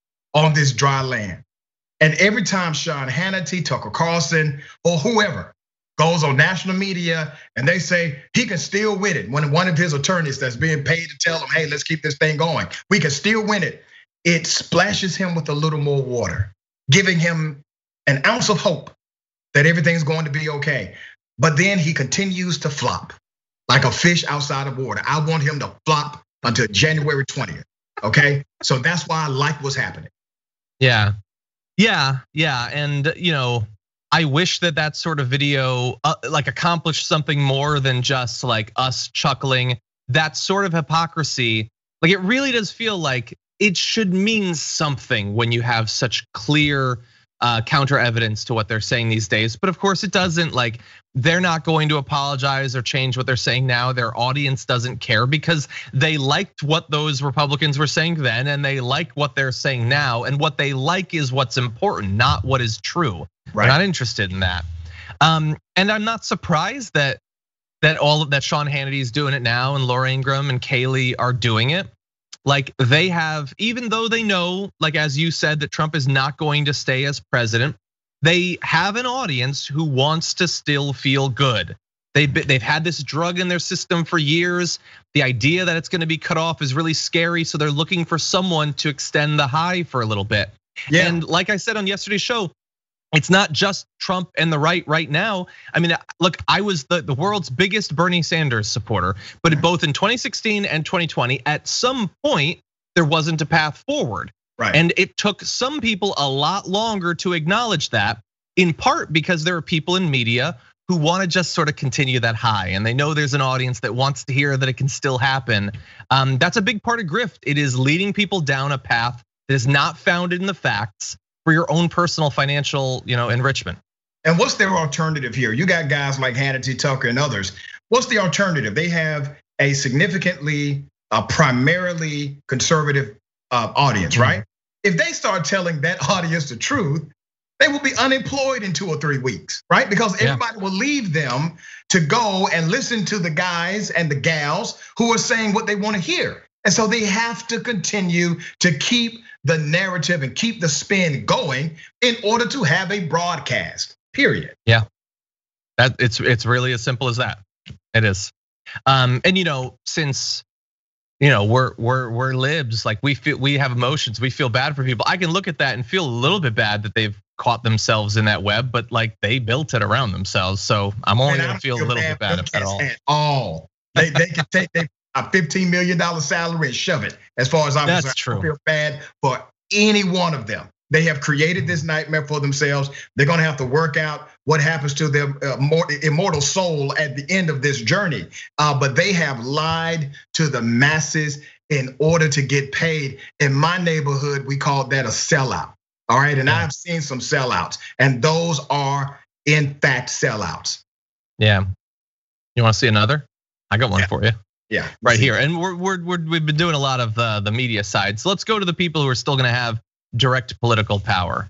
on this dry land. And every time Sean Hannity, Tucker Carlson, or whoever goes on national media and they say he can still win it, when one of his attorneys that's being paid to tell him, hey, let's keep this thing going, we can still win it, it splashes him with a little more water, giving him an ounce of hope that everything's going to be okay. But then he continues to flop like a fish outside of water. I want him to flop until January twentieth, okay? So that's why I like what's happening. Yeah, yeah, yeah, and you know, I wish that that sort of video uh, like accomplished something more than just like us chuckling. That sort of hypocrisy, like it really does feel like it should mean something when you have such clear uh, counter evidence to what they're saying these days. But of course it doesn't. Like they're not going to apologize or change what they're saying now. Their audience doesn't care because they liked what those Republicans were saying then and they like what they're saying now. And what they like is what's important, not what is true. Right. They're not interested in that. Um, and I'm not surprised that that all of that Sean Hannity is doing it now and Laura Ingraham and Kayleigh are doing it. Like they have, even though they know, like as you said, that Trump is not going to stay as president, they have an audience who wants to still feel good. They've they've had this drug in their system for years. The idea that it's going to be cut off is really scary. So they're looking for someone to extend the high for a little bit. Yeah. And like I said on yesterday's show, it's not just Trump and the right right now. I mean, look, I was the, the world's biggest Bernie Sanders supporter, but both in twenty sixteen and twenty twenty, at some point, there wasn't a path forward. Right. And it took some people a lot longer to acknowledge that, in part because there are people in media who want to just sort of continue that high. And they know there's an audience that wants to hear that it can still happen. Um, that's a big part of grift. It is leading people down a path that is not founded in the facts, for your own personal financial, you know, enrichment. And what's their alternative here? You got guys like Hannity, Tucker, and others. What's the alternative? They have a significantly, uh, primarily conservative uh, audience, mm-hmm. right? If they start telling that audience the truth, they will be unemployed in two or three weeks, right? Because everybody yeah. will leave them to go and listen to the guys and the gals who are saying what they want to hear. And so they have to continue to keep the narrative and keep the spin going in order to have a broadcast, period. Yeah, that it's it's really as simple as that. It is. Um, and you know, since you know we're we're we're libs, like we feel we have emotions, we feel bad for people. I can look at that and feel a little bit bad that they've caught themselves in that web, but like they built it around themselves. So I'm only gonna feel, feel a little bit bad at all. At all. They they can take they a fifteen million dollar salary and shove it. As far as I'm concerned, That's true. I feel bad for any one of them. They have created this nightmare for themselves. They're gonna have to work out what happens to their immortal soul at the end of this journey. But they have lied to the masses in order to get paid. In my neighborhood, we call that a sellout. All right, and I've seen some sellouts, and those are in fact sellouts. Yeah. You want to see another? I got one yeah. for you. Yeah, right here. And we're, we're, we're, we've been doing a lot of the, the media side. So let's go to the people who are still gonna have direct political power.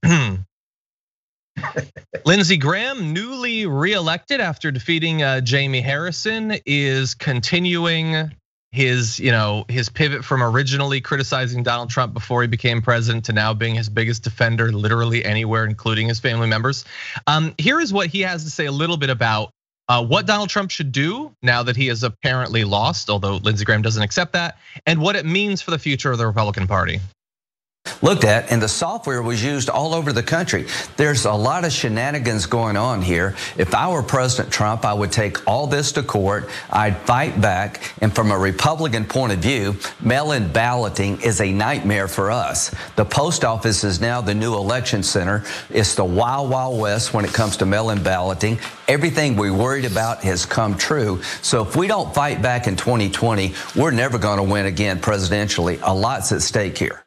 Lindsey Graham, newly reelected after defeating Jamie Harrison, is continuing his, you know, his pivot from originally criticizing Donald Trump before he became president to now being his biggest defender literally anywhere, including his family members. Um, here is what he has to say a little bit about Uh, what Donald Trump should do now that he has apparently lost, although Lindsey Graham doesn't accept that, and what it means for the future of the Republican Party. looked at, and the software was used all over the country. There's a lot of shenanigans going on here. If I were President Trump, I would take all this to court. I'd fight back. And from a Republican point of view, mail-in balloting is a nightmare for us. The post office is now the new election center. It's the wild, wild west when it comes to mail-in balloting. Everything we worried about has come true. So if we don't fight back in twenty twenty, we're never going to win again presidentially. A lot's at stake here.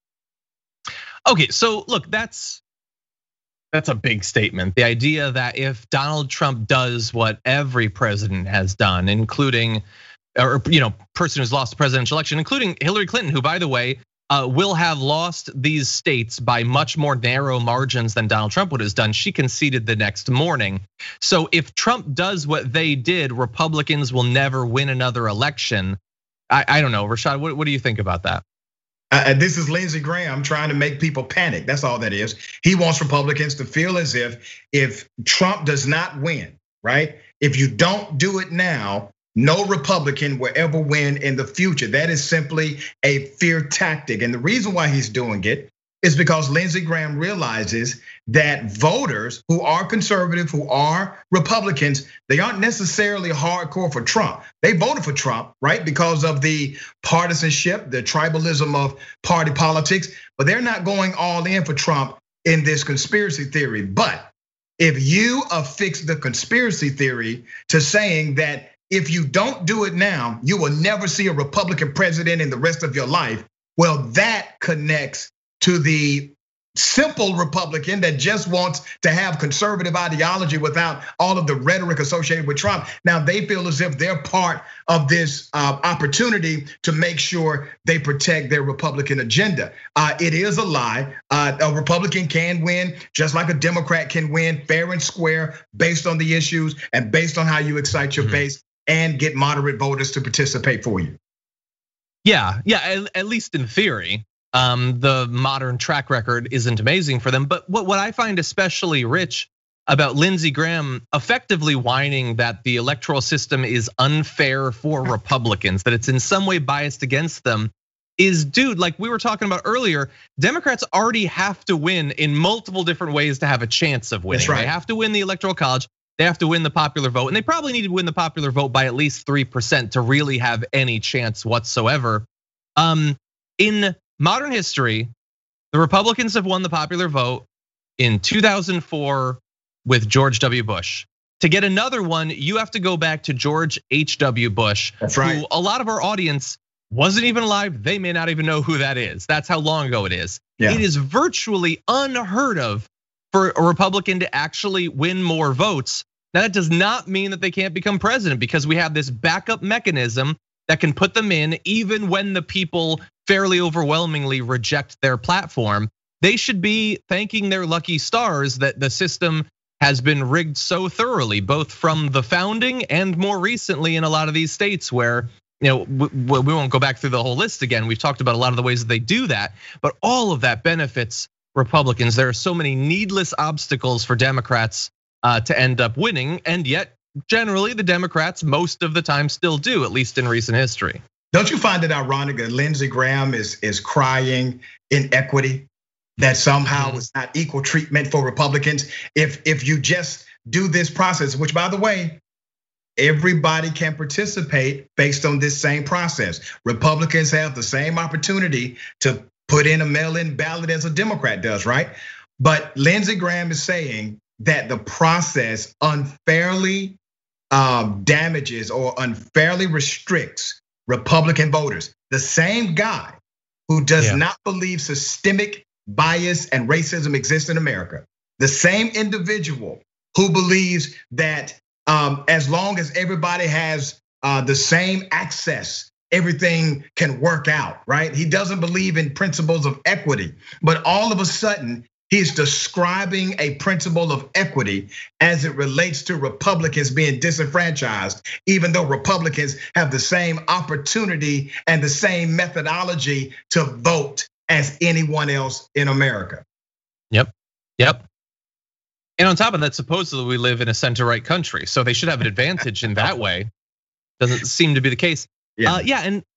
Okay, so look, that's that's a big statement. The idea that if Donald Trump does what every president has done, including, or you know, person who's lost the presidential election, including Hillary Clinton, who, by the way, Uh, will have lost these states by much more narrow margins than Donald Trump would have done. She conceded the next morning. So if Trump does what they did, Republicans will never win another election. I, I don't know, Rashad, what, what do you think about that? Uh, this is Lindsey Graham trying to make people panic. That's all that is. He wants Republicans to feel as if if Trump does not win, right? If you don't do it now, no Republican will ever win in the future. That is simply a fear tactic. And the reason why he's doing it is because Lindsey Graham realizes that voters who are conservative, who are Republicans, they aren't necessarily hardcore for Trump. They voted for Trump, right? Because of the partisanship, the tribalism of party politics, but they're not going all in for Trump in this conspiracy theory. But if you affix the conspiracy theory to saying that if you don't do it now, you will never see a Republican president in the rest of your life. Well, that connects to the simple Republican that just wants to have conservative ideology without all of the rhetoric associated with Trump. Now they feel as if they're part of this opportunity to make sure they protect their Republican agenda. It is a lie. A Republican can win just like a Democrat can win, fair and square, based on the issues and based on how you excite your mm-hmm. base and get moderate voters to participate for you. Yeah, yeah, at least in theory. Um, the modern track record isn't amazing for them. But what, what I find especially rich about Lindsey Graham effectively whining that the electoral system is unfair for Republicans, that it's in some way biased against them, is, dude, like we were talking about earlier, Democrats already have to win in multiple different ways to have a chance of winning. That's right. They have to win the Electoral College. They have to win the popular vote, and they probably need to win the popular vote by at least three percent to really have any chance whatsoever. Um, in modern history, the Republicans have won the popular vote in two thousand four with George W. Bush. To get another one, you have to go back to George H W. Bush, That's right. who a lot of our audience wasn't even alive. They may not even know who that is. That's how long ago it is. Yeah. It is virtually unheard of for a Republican to actually win more votes. Now, that does not mean that they can't become president, because we have this backup mechanism that can put them in even when the people fairly overwhelmingly reject their platform. They should be thanking their lucky stars that the system has been rigged so thoroughly, both from the founding and more recently in a lot of these states where, you know, we won't go back through the whole list again. We've talked about a lot of the ways that they do that, but all of that benefits Republicans. There are so many needless obstacles for Democrats to end up winning, and yet generally the Democrats most of the time still do, at least in recent history. Don't you find it ironic that Lindsey Graham is is crying inequity, that somehow mm-hmm. it's not equal treatment for Republicans? If if you just do this process, which by the way, everybody can participate based on this same process. Republicans have the same opportunity to put in a mail-in ballot as a Democrat does, right? But Lindsey Graham is saying that the process unfairly damages or unfairly restricts Republican voters. The same guy who does yeah. not believe systemic bias and racism exists in America. The same individual who believes that as long as everybody has the same access, everything can work out, right? He doesn't believe in principles of equity, but all of a sudden, he's describing a principle of equity as it relates to Republicans being disenfranchised, even though Republicans have the same opportunity and the same methodology to vote as anyone else in America. Yep, yep. And on top of that, supposedly we live in a center-right country, so they should have an advantage in that way. Doesn't seem to be the case. Yeah, uh, yeah, and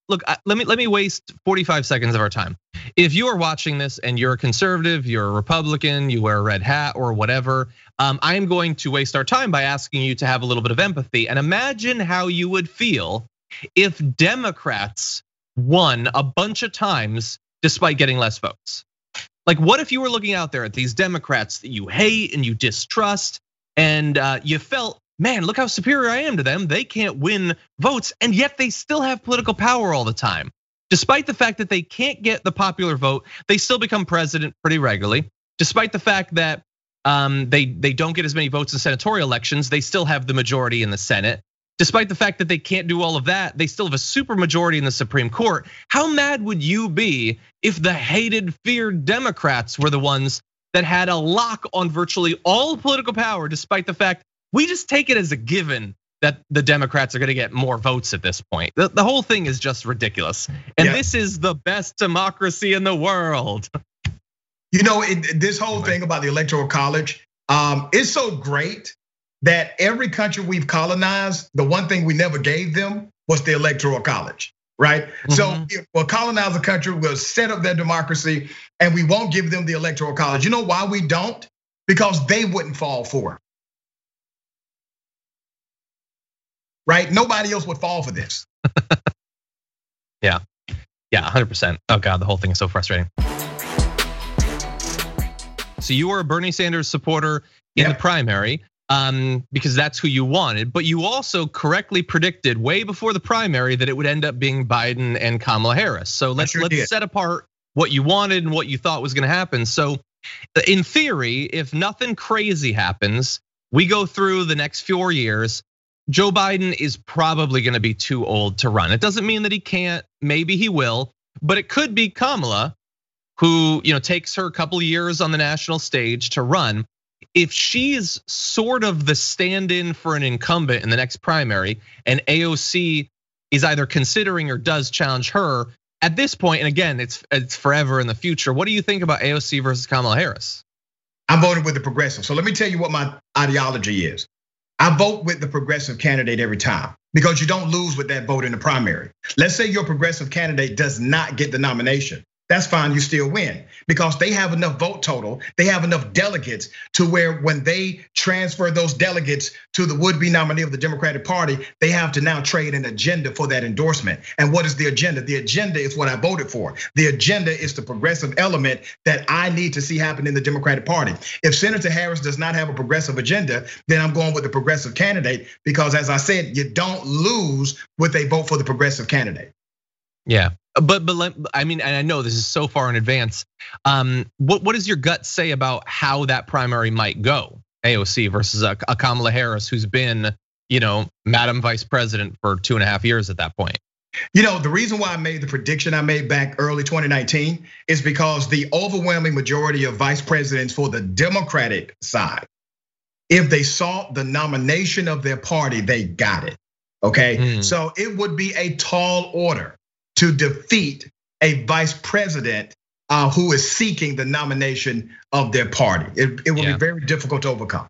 look, let me let me waste forty-five seconds of our time. If you are watching this and you're a conservative, you're a Republican, you wear a red hat or whatever, um, I am going to waste our time by asking you to have a little bit of empathy and imagine how you would feel if Democrats won a bunch of times despite getting less votes. Like, what if you were looking out there at these Democrats that you hate and you distrust, and you felt, man, look how superior I am to them. They can't win votes, and yet they still have political power all the time. Despite the fact that they can't get the popular vote, they still become president pretty regularly. Despite the fact that they they don't get as many votes in senatorial elections, they still have the majority in the Senate. Despite the fact that they can't do all of that, they still have a super majority in the Supreme Court. How mad would you be if the hated, feared Democrats were the ones that had a lock on virtually all political power, despite the fact we just take it as a given that the Democrats are gonna get more votes at this point? The, the whole thing is just ridiculous. And yeah. This is the best democracy in the world. You know, it, this whole thing about the Electoral College, um, is so great that every country we've colonized, the one thing we never gave them was the Electoral College, right? Mm-hmm. So if we'll colonize a country, we'll set up their democracy, and we won't give them the Electoral College. You know why we don't? Because they wouldn't fall for it. Right? Nobody else would fall for this. Yeah, yeah, one hundred percent. Oh God, the whole thing is so frustrating. So you were a Bernie Sanders supporter in yep. the primary. Um, because that's who you wanted, but you also correctly predicted way before the primary that it would end up being Biden and Kamala Harris. So let's sure let's did. set apart what you wanted and what you thought was going to happen. So, in theory, if nothing crazy happens, we go through the next four years. Joe Biden is probably going to be too old to run. It doesn't mean that he can't. Maybe he will, but it could be Kamala, who you know takes her a couple of years on the national stage to run. If she's sort of the stand-in for an incumbent in the next primary, and A O C is either considering or does challenge her at this point, and again, it's it's forever in the future. What do you think about A O C versus Kamala Harris? I'm voting with the progressive. So let me tell you what my ideology is. I vote with the progressive candidate every time because you don't lose with that vote in the primary. Let's say your progressive candidate does not get the nomination. That's fine, you still win because they have enough vote total, they have enough delegates to where when they transfer those delegates to the would-be nominee of the Democratic Party, they have to now trade an agenda for that endorsement. And what is the agenda? The agenda is what I voted for. The agenda is the progressive element that I need to see happen in the Democratic Party. If Senator Harris does not have a progressive agenda, then I'm going with the progressive candidate because as I said, you don't lose with a vote for the progressive candidate. Yeah. But but I mean, and I know this is so far in advance. Um, what what does your gut say about how that primary might go? A O C versus a Kamala Harris, who's been, you know, Madam Vice President for two and a half years at that point. You know, the reason why I made the prediction I made back early twenty nineteen is because the overwhelming majority of vice presidents for the Democratic side, if they saw the nomination of their party, they got it. Okay, mm. So it would be a tall order to defeat a vice president who is seeking the nomination of their party. It, it will yeah. be very difficult to overcome.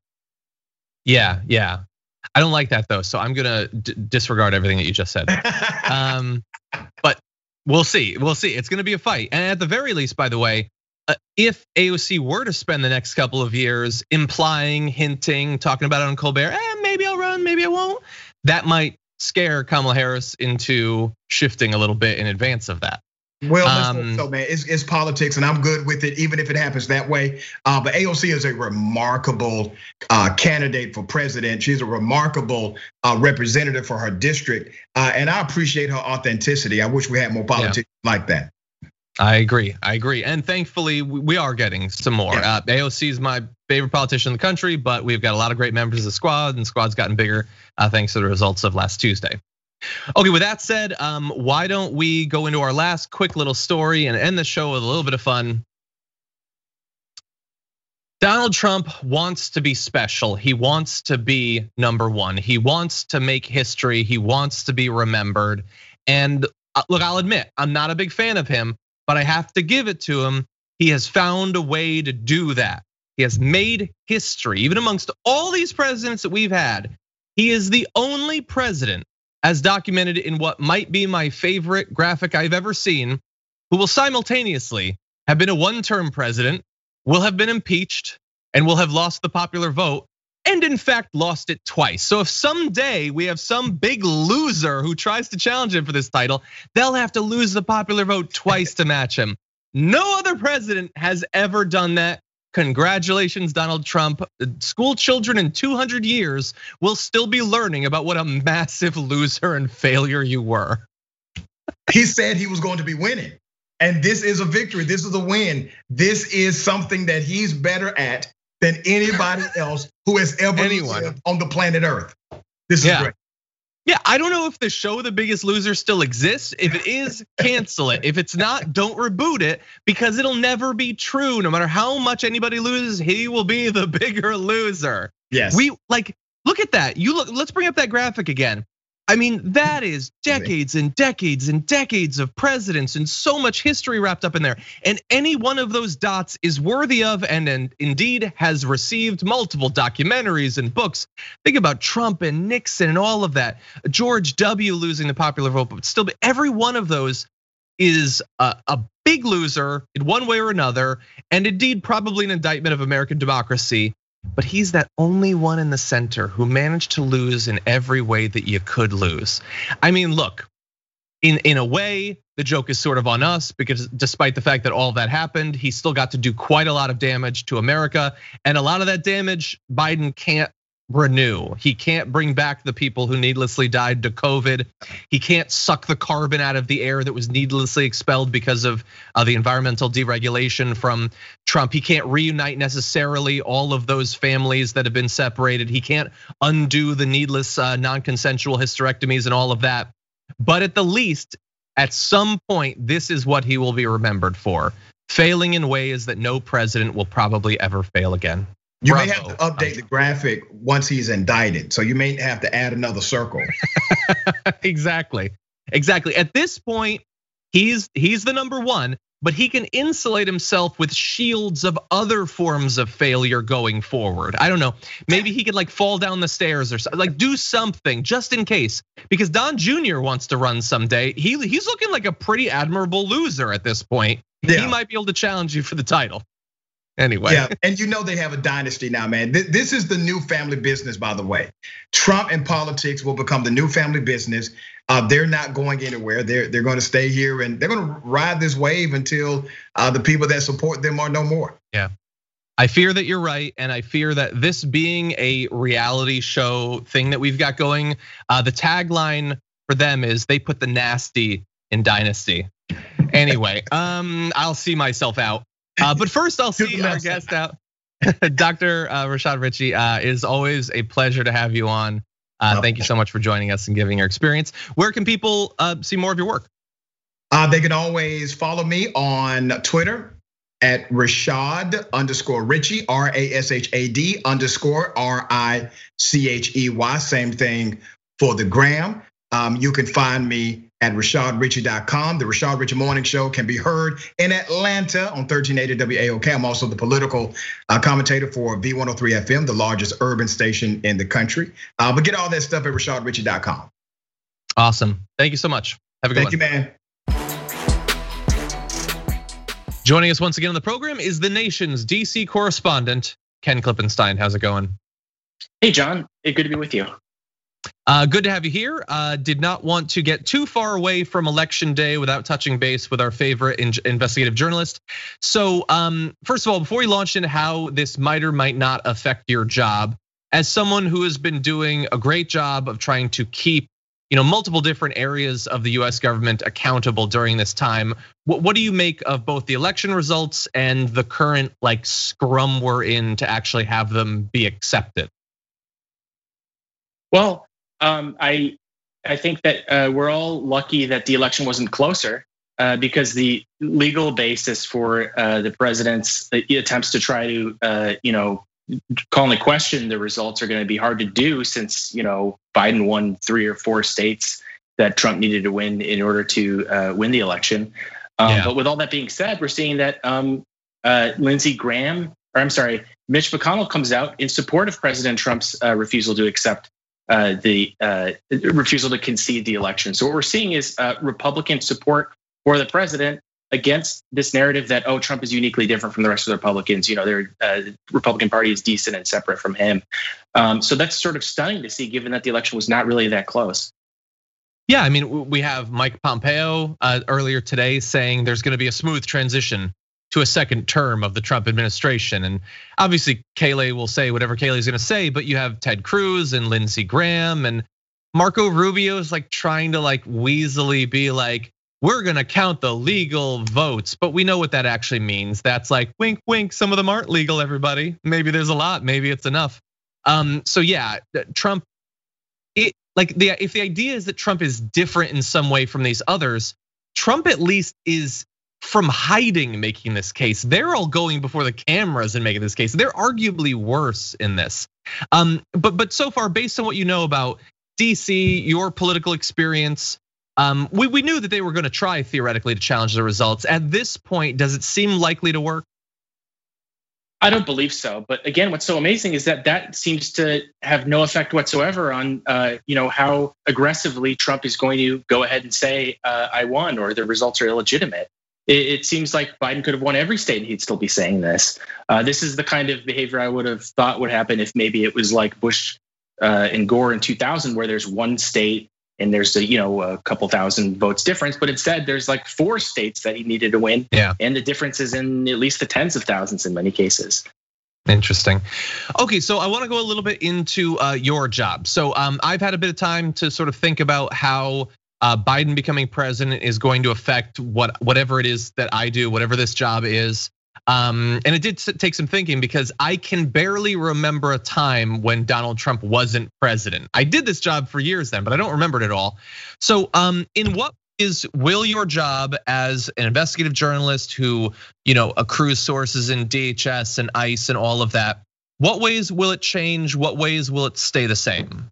Yeah, yeah. I don't like that though, so I'm gonna disregard everything that you just said. um, but we'll see, we'll see. It's gonna be a fight. And at the very least, by the way, if A O C were to spend the next couple of years implying, hinting, talking about it on Colbert, eh, maybe I'll run, maybe I won't, that might scare Kamala Harris into shifting a little bit in advance of that. Well, um, so man, it's, it's politics, and I'm good with it, even if it happens that way. Uh, but A O C is a remarkable uh, candidate for president. She's a remarkable uh, representative for her district, uh, and I appreciate her authenticity. I wish we had more politics yeah. like that. I agree. I agree, and thankfully we are getting some more. Yeah. Uh, A O C is my favorite politician in the country, but we've got a lot of great members of the squad, and the squad's gotten bigger uh, thanks to the results of last Tuesday. Okay, with that said, um, why don't we go into our last quick little story and end the show with a little bit of fun. Donald Trump wants to be special. He wants to be number one. He wants to make history. He wants to be remembered. And look, I'll admit, I'm not a big fan of him, but I have to give it to him. He has found a way to do that. He has made history, even amongst all these presidents that we've had. He is the only president as documented in what might be my favorite graphic I've ever seen, who will simultaneously have been a one-term president, will have been impeached, and will have lost the popular vote, and in fact lost it twice. So if someday we have some big loser who tries to challenge him for this title, they'll have to lose the popular vote twice to match him. No other president has ever done that. Congratulations, Donald Trump. School children in two hundred years will still be learning about what a massive loser and failure you were. He said he was going to be winning. And this is a victory. This is a win. This is something that he's better at than anybody else who has ever Anyone. lived on the planet Earth. This is yeah. great. Yeah, I don't know if the show The Biggest Loser still exists. If it is, cancel it. If it's not, don't reboot it, because it'll never be true. No matter how much anybody loses, he will be the bigger loser. Yes. We like, look at that. You look, let's bring up that graphic again. I mean, that is decades and decades and decades of presidents and so much history wrapped up in there. And any one of those dots is worthy of, and indeed has received multiple documentaries and books. Think about Trump and Nixon and all of that. George W. losing the popular vote, but still every one of those is a big loser in one way or another, and indeed probably an indictment of American democracy. But he's that only one in the center who managed to lose in every way that you could lose. I mean, look, in, in a way, the joke is sort of on us, because despite the fact that all that happened, he still got to do quite a lot of damage to America. And a lot of that damage, Biden can't renew. He can't bring back the people who needlessly died to COVID. He can't suck the carbon out of the air that was needlessly expelled because of the environmental deregulation from Trump. He can't reunite necessarily all of those families that have been separated. He can't undo the needless non-consensual hysterectomies and all of that. But at the least, at some point, this is what he will be remembered for: failing in ways that no president will probably ever fail again. You Bravo. may have to update the graphic once he's indicted, so you may have to add another circle. Exactly, exactly. At this point, he's he's the number one, but he can insulate himself with shields of other forms of failure going forward. I don't know, maybe he could like fall down the stairs or something, like do something just in case. Because Don Junior wants to run someday. He he's looking like a pretty admirable loser at this point. Yeah. He might be able to challenge you for the title. Anyway. Yeah, and you know they have a dynasty now, man. This is the new family business, by the way. Trump and politics will become the new family business. They're not going anywhere. They're they're going to stay here, and they're going to ride this wave until the people that support them are no more. Yeah, I fear that you're right, and I fear that this being a reality show thing that we've got going, the tagline for them is they put the nasty in dynasty. Anyway, um, I'll see myself out. Uh, but first, I'll see our guest out. Doctor Rashad Richey, uh, it is always a pleasure to have you on. Uh, thank you so much for joining us and giving your experience. Where can people uh, see more of your work? Uh, they can always follow me on Twitter at Rashad underscore Richey, R A S H A D underscore R I C H E Y. Same thing for the gram. Um, you can find me at Rashad Richey dot com. The Rashad Richey Morning Show can be heard in Atlanta on thirteen eighty W A O K. I'm also the political commentator for V one oh three F M, the largest urban station in the country. But get all that stuff at Rashad Richey dot com. Awesome. Thank you so much. Have a good one. Thank you, man. Joining us once again on the program is the nation's D C correspondent, Ken Klippenstein. How's it going? Hey, John. Hey, good to be with you. Uh, good to have you here. Uh, did not want to get too far away from election day without touching base with our favorite in- investigative journalist. So um, first of all, before we launch into how this might or might not affect your job, as someone who has been doing a great job of trying to keep, you know, multiple different areas of the U S government accountable during this time, what, what do you make of both the election results and the current like scrum we're in to actually have them be accepted? Well, um, I I think that uh, we're all lucky that the election wasn't closer uh, because the legal basis for uh, the president's attempts to try to uh, you know call into question the results are going to be hard to do, since you know Biden won three or four states that Trump needed to win in order to uh, win the election. Um, yeah. But with all that being said, we're seeing that um, uh, Lindsey Graham, or I'm sorry, Mitch McConnell comes out in support of President Trump's uh, refusal to accept uh, the uh, refusal to concede the election. So what we're seeing is uh, Republican support for the president against this narrative that, oh, Trump is uniquely different from the rest of the Republicans. You know, their uh, Republican Party is decent and separate from him. Um, so that's sort of stunning to see, given that the election was not really that close. Yeah, I mean, we have Mike Pompeo uh, earlier today saying there's going to be a smooth transition to a second term of the Trump administration. And obviously, Kayleigh will say whatever Kayleigh's going to say, but you have Ted Cruz and Lindsey Graham and Marco Rubio is like trying to like weaselly be like, we're going to count the legal votes, but we know what that actually means. That's like wink, wink. Some of them aren't legal, everybody. Maybe there's a lot, maybe it's enough. Um, so yeah, Trump, it, like the if the idea is that Trump is different in some way from these others, Trump at least is from hiding making this case. They're all going before the cameras and making this case. They're arguably worse in this. Um, but but so far, based on what you know about D C, your political experience, um, we we knew that they were going to try theoretically to challenge the results. At this point, does it seem likely to work? I don't believe so. But again, what's so amazing is that that seems to have no effect whatsoever on, uh, you know, how aggressively Trump is going to go ahead and say, uh, I won, or the results are illegitimate. It, it seems like Biden could have won every state and he'd still be saying this. Uh, this is the kind of behavior I would have thought would happen if maybe it was like Bush uh, and Gore in two thousand, where there's one state and there's a, you know, a couple thousand votes difference, but instead there's like four states that he needed to win. Yeah. And the difference is in at least the tens of thousands in many cases. Interesting. Okay, so I want to go a little bit into your job. So um, I've had a bit of time to sort of think about how Biden becoming president is going to affect what whatever it is that I do, whatever this job is. Um, and it did take some thinking because I can barely remember a time when Donald Trump wasn't president. I did this job for years then, but I don't remember it at all. So um, in what is will your job as an investigative journalist who, you know, accrues sources in D H S and ICE and all of that, what ways will it change? What ways will it stay the same?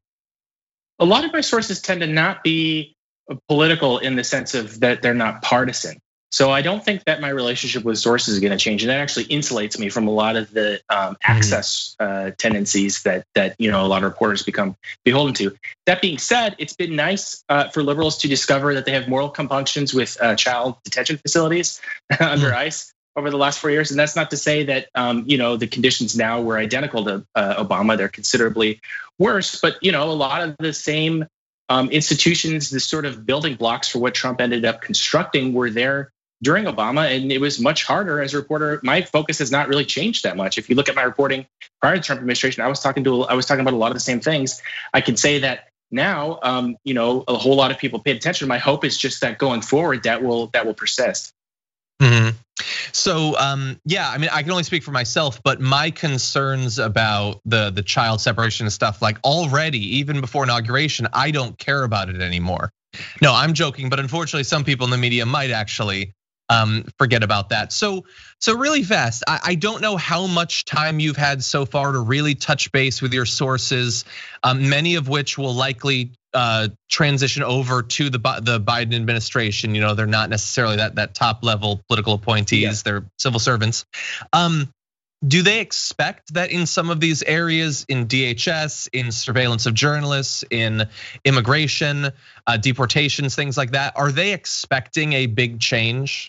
A lot of my sources tend to not be political in the sense of that they're not partisan. So I don't think that my relationship with sources is going to change, and that actually insulates me from a lot of the um, access uh, tendencies that that you know a lot of reporters become beholden to. That being said, it's been nice uh, for liberals to discover that they have moral compunctions with uh, child detention facilities under ICE over the last four years, and that's not to say that um, you know the conditions now were identical to uh, Obama; they're considerably worse. But you know, a lot of the same um, institutions, the sort of building blocks for what Trump ended up constructing, were there during Obama, and it was much harder as a reporter. My focus has not really changed that much. If you look at my reporting prior to the Trump administration, I was talking to I was talking about a lot of the same things. I can say that now, um, you know, a whole lot of people paid attention. My hope is just that going forward, that will that will persist. Mm-hmm. So um, yeah, I mean, I can only speak for myself, but my concerns about the the child separation and stuff, like already, even before inauguration, I don't care about it anymore. No, I'm joking, but unfortunately, some people in the media might actually Um, forget about that. So, so really fast, I, I don't know how much time you've had so far to really touch base with your sources, um, many of which will likely uh, transition over to the the Biden administration. You know, they're not necessarily that that top level political appointees; yeah. They're civil servants. Um, do they expect that in some of these areas, in D H S, in surveillance of journalists, in immigration, uh, deportations, things like that, are they expecting a big change?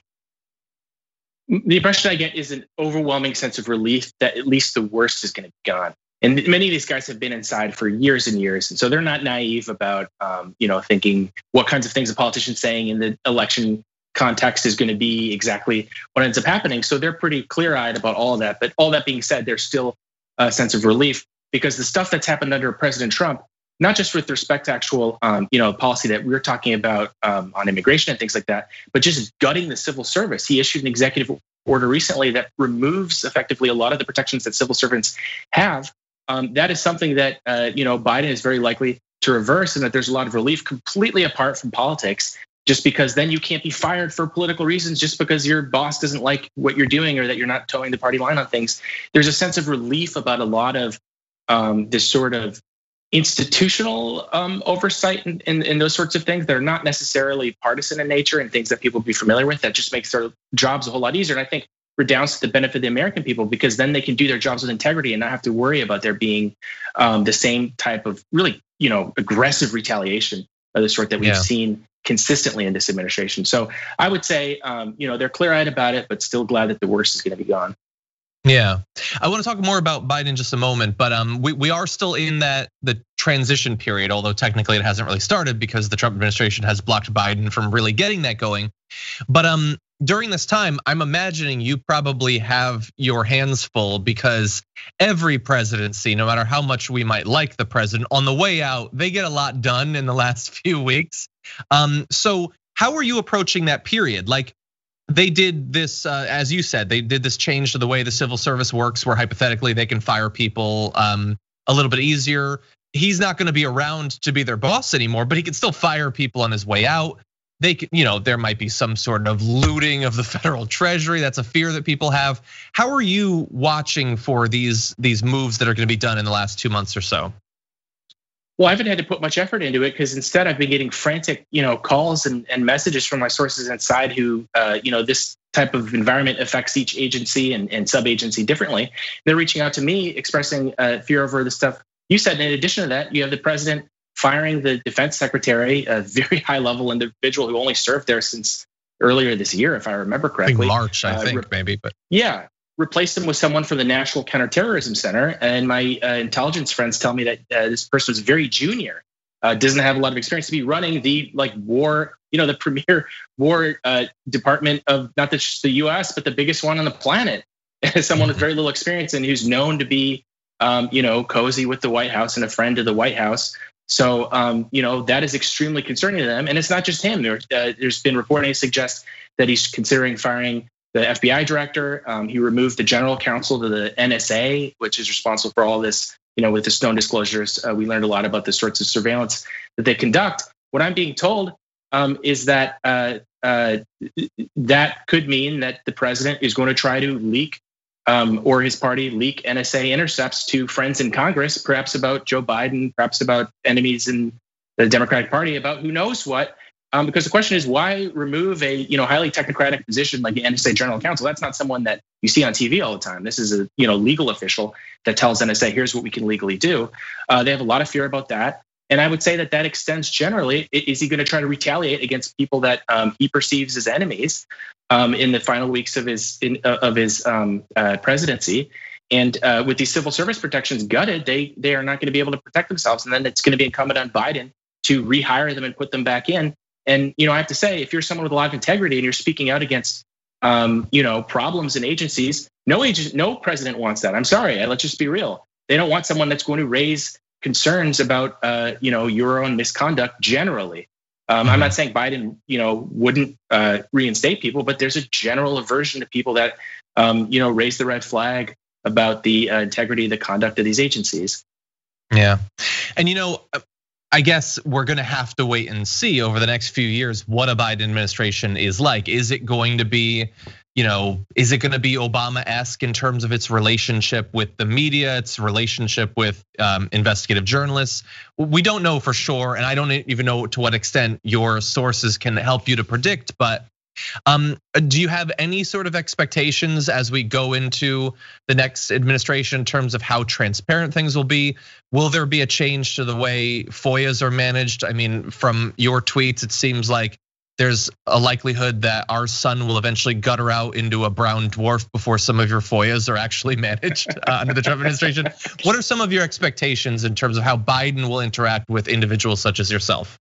The impression I get is an overwhelming sense of relief that at least the worst is going to be gone. And many of these guys have been inside for years and years, and so they're not naive about, um, you know, thinking what kinds of things a politician's saying in the election context is going to be exactly what ends up happening. So they're pretty clear-eyed about all of that. But all that being said, there's still a sense of relief because the stuff that's happened under President Trump, not just with respect to actual, um, you know, policy that we're talking about um, on immigration and things like that, but just gutting the civil service. He issued an executive order recently that removes effectively a lot of the protections that civil servants have. Um, that is something that uh, you know Biden is very likely to reverse, and that there's a lot of relief completely apart from politics. Just because then you can't be fired for political reasons just because your boss doesn't like what you're doing or that you're not towing the party line on things. There's a sense of relief about a lot of um, this sort of institutional um, oversight and, and, and those sorts of things that are not necessarily partisan in nature and things that people would be familiar with. That just makes their jobs a whole lot easier. And I think redounds to the benefit of the American people because then they can do their jobs with integrity and not have to worry about there being um, the same type of really you know, aggressive retaliation of the sort that we've Yeah. seen consistently in this administration. So I would say, um, you know, they're clear-eyed about it, but still glad that the worst is going to be gone. Yeah, I want to talk more about Biden in just a moment, but um, we we are still in that the transition period, although technically it hasn't really started because the Trump administration has blocked Biden from really getting that going. But um, during this time, I'm imagining you probably have your hands full because every presidency, no matter how much we might like the president, on the way out, they get a lot done in the last few weeks. Um, so how are you approaching that period? Like, they did this, uh, as you said, they did this change to the way the civil service works, where hypothetically they can fire people um, a little bit easier. He's not going to be around to be their boss anymore, but he can still fire people on his way out. They could, you know, there might be some sort of looting of the federal treasury. That's a fear that people have. How are you watching for these these moves that are going to be done in the last two months or so? Well, I haven't had to put much effort into it because instead I've been getting frantic, you know, calls and, and messages from my sources inside who, uh, you know, this type of environment affects each agency and, and sub-agency differently. They're reaching out to me expressing uh, fear over the stuff you said. In addition to that, you have the president firing the defense secretary, a very high-level individual who only served there since earlier this year, if I remember correctly. I think March, I uh, think maybe, but yeah. Replaced him with someone from the National Counterterrorism Center, and my uh, intelligence friends tell me that uh, this person was very junior, uh, doesn't have a lot of experience to be running the like war, you know, the premier war uh, department of not just the U S but the biggest one on the planet. Someone with very little experience and who's known to be, um, you know, cozy with the White House and a friend of the White House. So, um, you know, that is extremely concerning to them, and it's not just him. There, uh, there's been reporting to suggest that he's considering firing the F B I director. Um, he removed the general counsel to the N S A, which is responsible for all this. You know, with the Stone disclosures, uh, we learned a lot about the sorts of surveillance that they conduct. What I'm being told um, is that uh, uh, that could mean that the president is going to try to leak, um, or his party leak N S A intercepts to friends in Congress, perhaps about Joe Biden, perhaps about enemies in the Democratic Party, about who knows what. Um, because the question is, why remove a you know highly technocratic position like the N S A General Counsel? That's not someone that you see on T V all the time. This is a you know legal official that tells N S A, here's what we can legally do. Uh, they have a lot of fear about that, and I would say that that extends generally. Is he going to try to retaliate against people that um, he perceives as enemies um, in the final weeks of his in, uh, of his um, uh, presidency? And uh, with these civil service protections gutted, they they are not going to be able to protect themselves, and then it's going to be incumbent on Biden to rehire them and put them back in. And you know, I have to say, if you're someone with a lot of integrity and you're speaking out against, um, you know, problems in agencies, no agent, no president wants that. I'm sorry, let's just be real. They don't want someone that's going to raise concerns about, uh, you know, your own misconduct generally. Um, I'm not saying Biden, you know, wouldn't uh, reinstate people, but there's a general aversion to people that, um, you know, raise the red flag about the uh, integrity of the conduct of these agencies. Yeah, and you know. I guess we're gonna have to wait and see over the next few years what a Biden administration is like. Is it going to be, you know, is it gonna be Obama-esque in terms of its relationship with the media, its relationship with investigative journalists? We don't know for sure, and I don't even know to what extent your sources can help you to predict, but Um, do you have any sort of expectations as we go into the next administration in terms of how transparent things will be? Will there be a change to the way F O I As are managed? I mean, from your tweets, it seems like there's a likelihood that our sun will eventually gutter out into a brown dwarf before some of your F O I As are actually managed under the Trump administration. What are some of your expectations in terms of how Biden will interact with individuals such as yourself?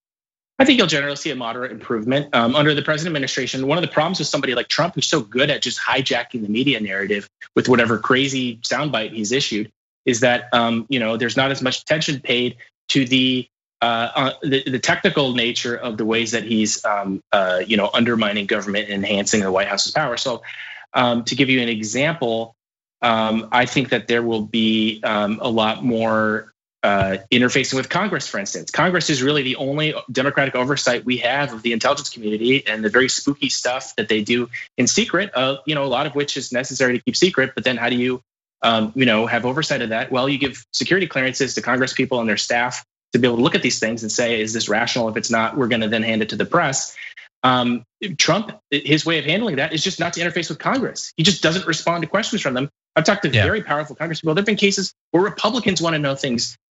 I think you'll generally see a moderate improvement um, under the present administration. One of the problems with somebody like Trump, who's so good at just hijacking the media narrative with whatever crazy soundbite he's issued, is that um, you know there's not as much attention paid to the uh, uh, the, the technical nature of the ways that he's um, uh, you know undermining government and enhancing the White House's power. So, um, to give you an example, um, I think that there will be um, a lot more. Uh, interfacing with Congress, for instance. Congress is really the only democratic oversight we have of the intelligence community, and the very spooky stuff that they do in secret, uh, you know, a lot of which is necessary to keep secret. But then how do you, um, you know, have oversight of that? Well, you give security clearances to Congress people and their staff to be able to look at these things and say, is this rational? If it's not, we're going to then hand it to the press. Um, Trump, his way of handling that is just not to interface with Congress. He just doesn't respond to questions from them. I've talked to yeah. very powerful Congress people. There've been cases where Republicans want to know things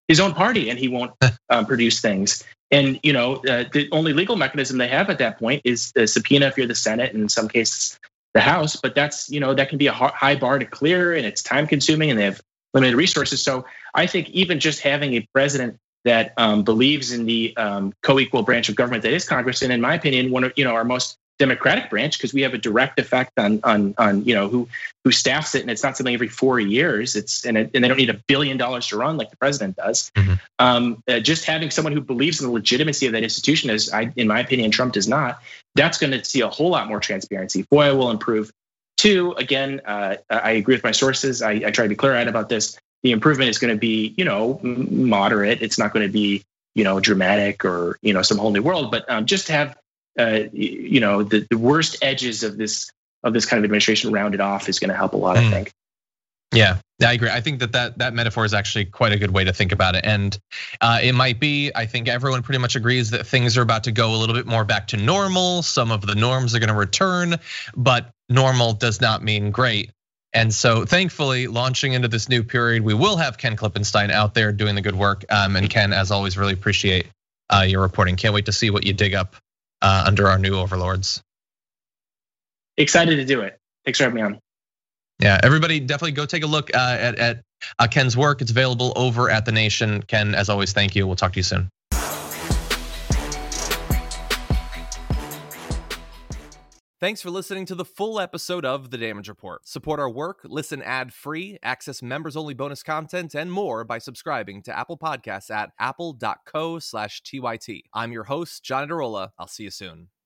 his own party, and he won't um, produce things. And you know, uh, the only legal mechanism they have at that point is the subpoena if you're the Senate, and in some cases the House. But that's you know that can be a high bar to clear, and it's time consuming, and they have limited resources. So I think even just having a president that um, believes in the um, co-equal branch of government that is Congress, and in my opinion, one of you know our most democratic branch, because we have a direct effect on on on you know who who staffs it, and it's not something every four years. It's and it, and they don't need a billion dollars to run like the president does. Mm-hmm. Um, uh, just having someone who believes in the legitimacy of that institution, as I, in my opinion, Trump does not. That's going to see a whole lot more transparency. FOIA will improve. Two, again, uh, I agree with my sources. I, I try to be clear-eyed about this. The improvement is going to be, you know, moderate. It's not going to be, you know, dramatic or, you know, some whole new world. But um, just to have, uh, you know, the, the worst edges of this of this kind of administration rounded off is going to help a lot, mm. I think. Yeah, I agree. I think that, that that metaphor is actually quite a good way to think about it. And uh, it might be, I think everyone pretty much agrees that things are about to go a little bit more back to normal. Some of the norms are going to return, but normal does not mean great. And so thankfully, launching into this new period, we will have Ken Klippenstein out there doing the good work. Um, and Ken, as always, really appreciate your reporting. Can't wait to see what you dig up under our new overlords. Excited to do it. Thanks for having me on. Yeah, everybody definitely go take a look at, at Ken's work. It's available over at The Nation. Ken, as always, thank you. We'll talk to you soon. Thanks for listening to the full episode of The Damage Report. Support our work, listen ad-free, access members-only bonus content, and more by subscribing to Apple Podcasts at apple dot co slash T Y T. I'm your host, John Adarola. I'll see you soon.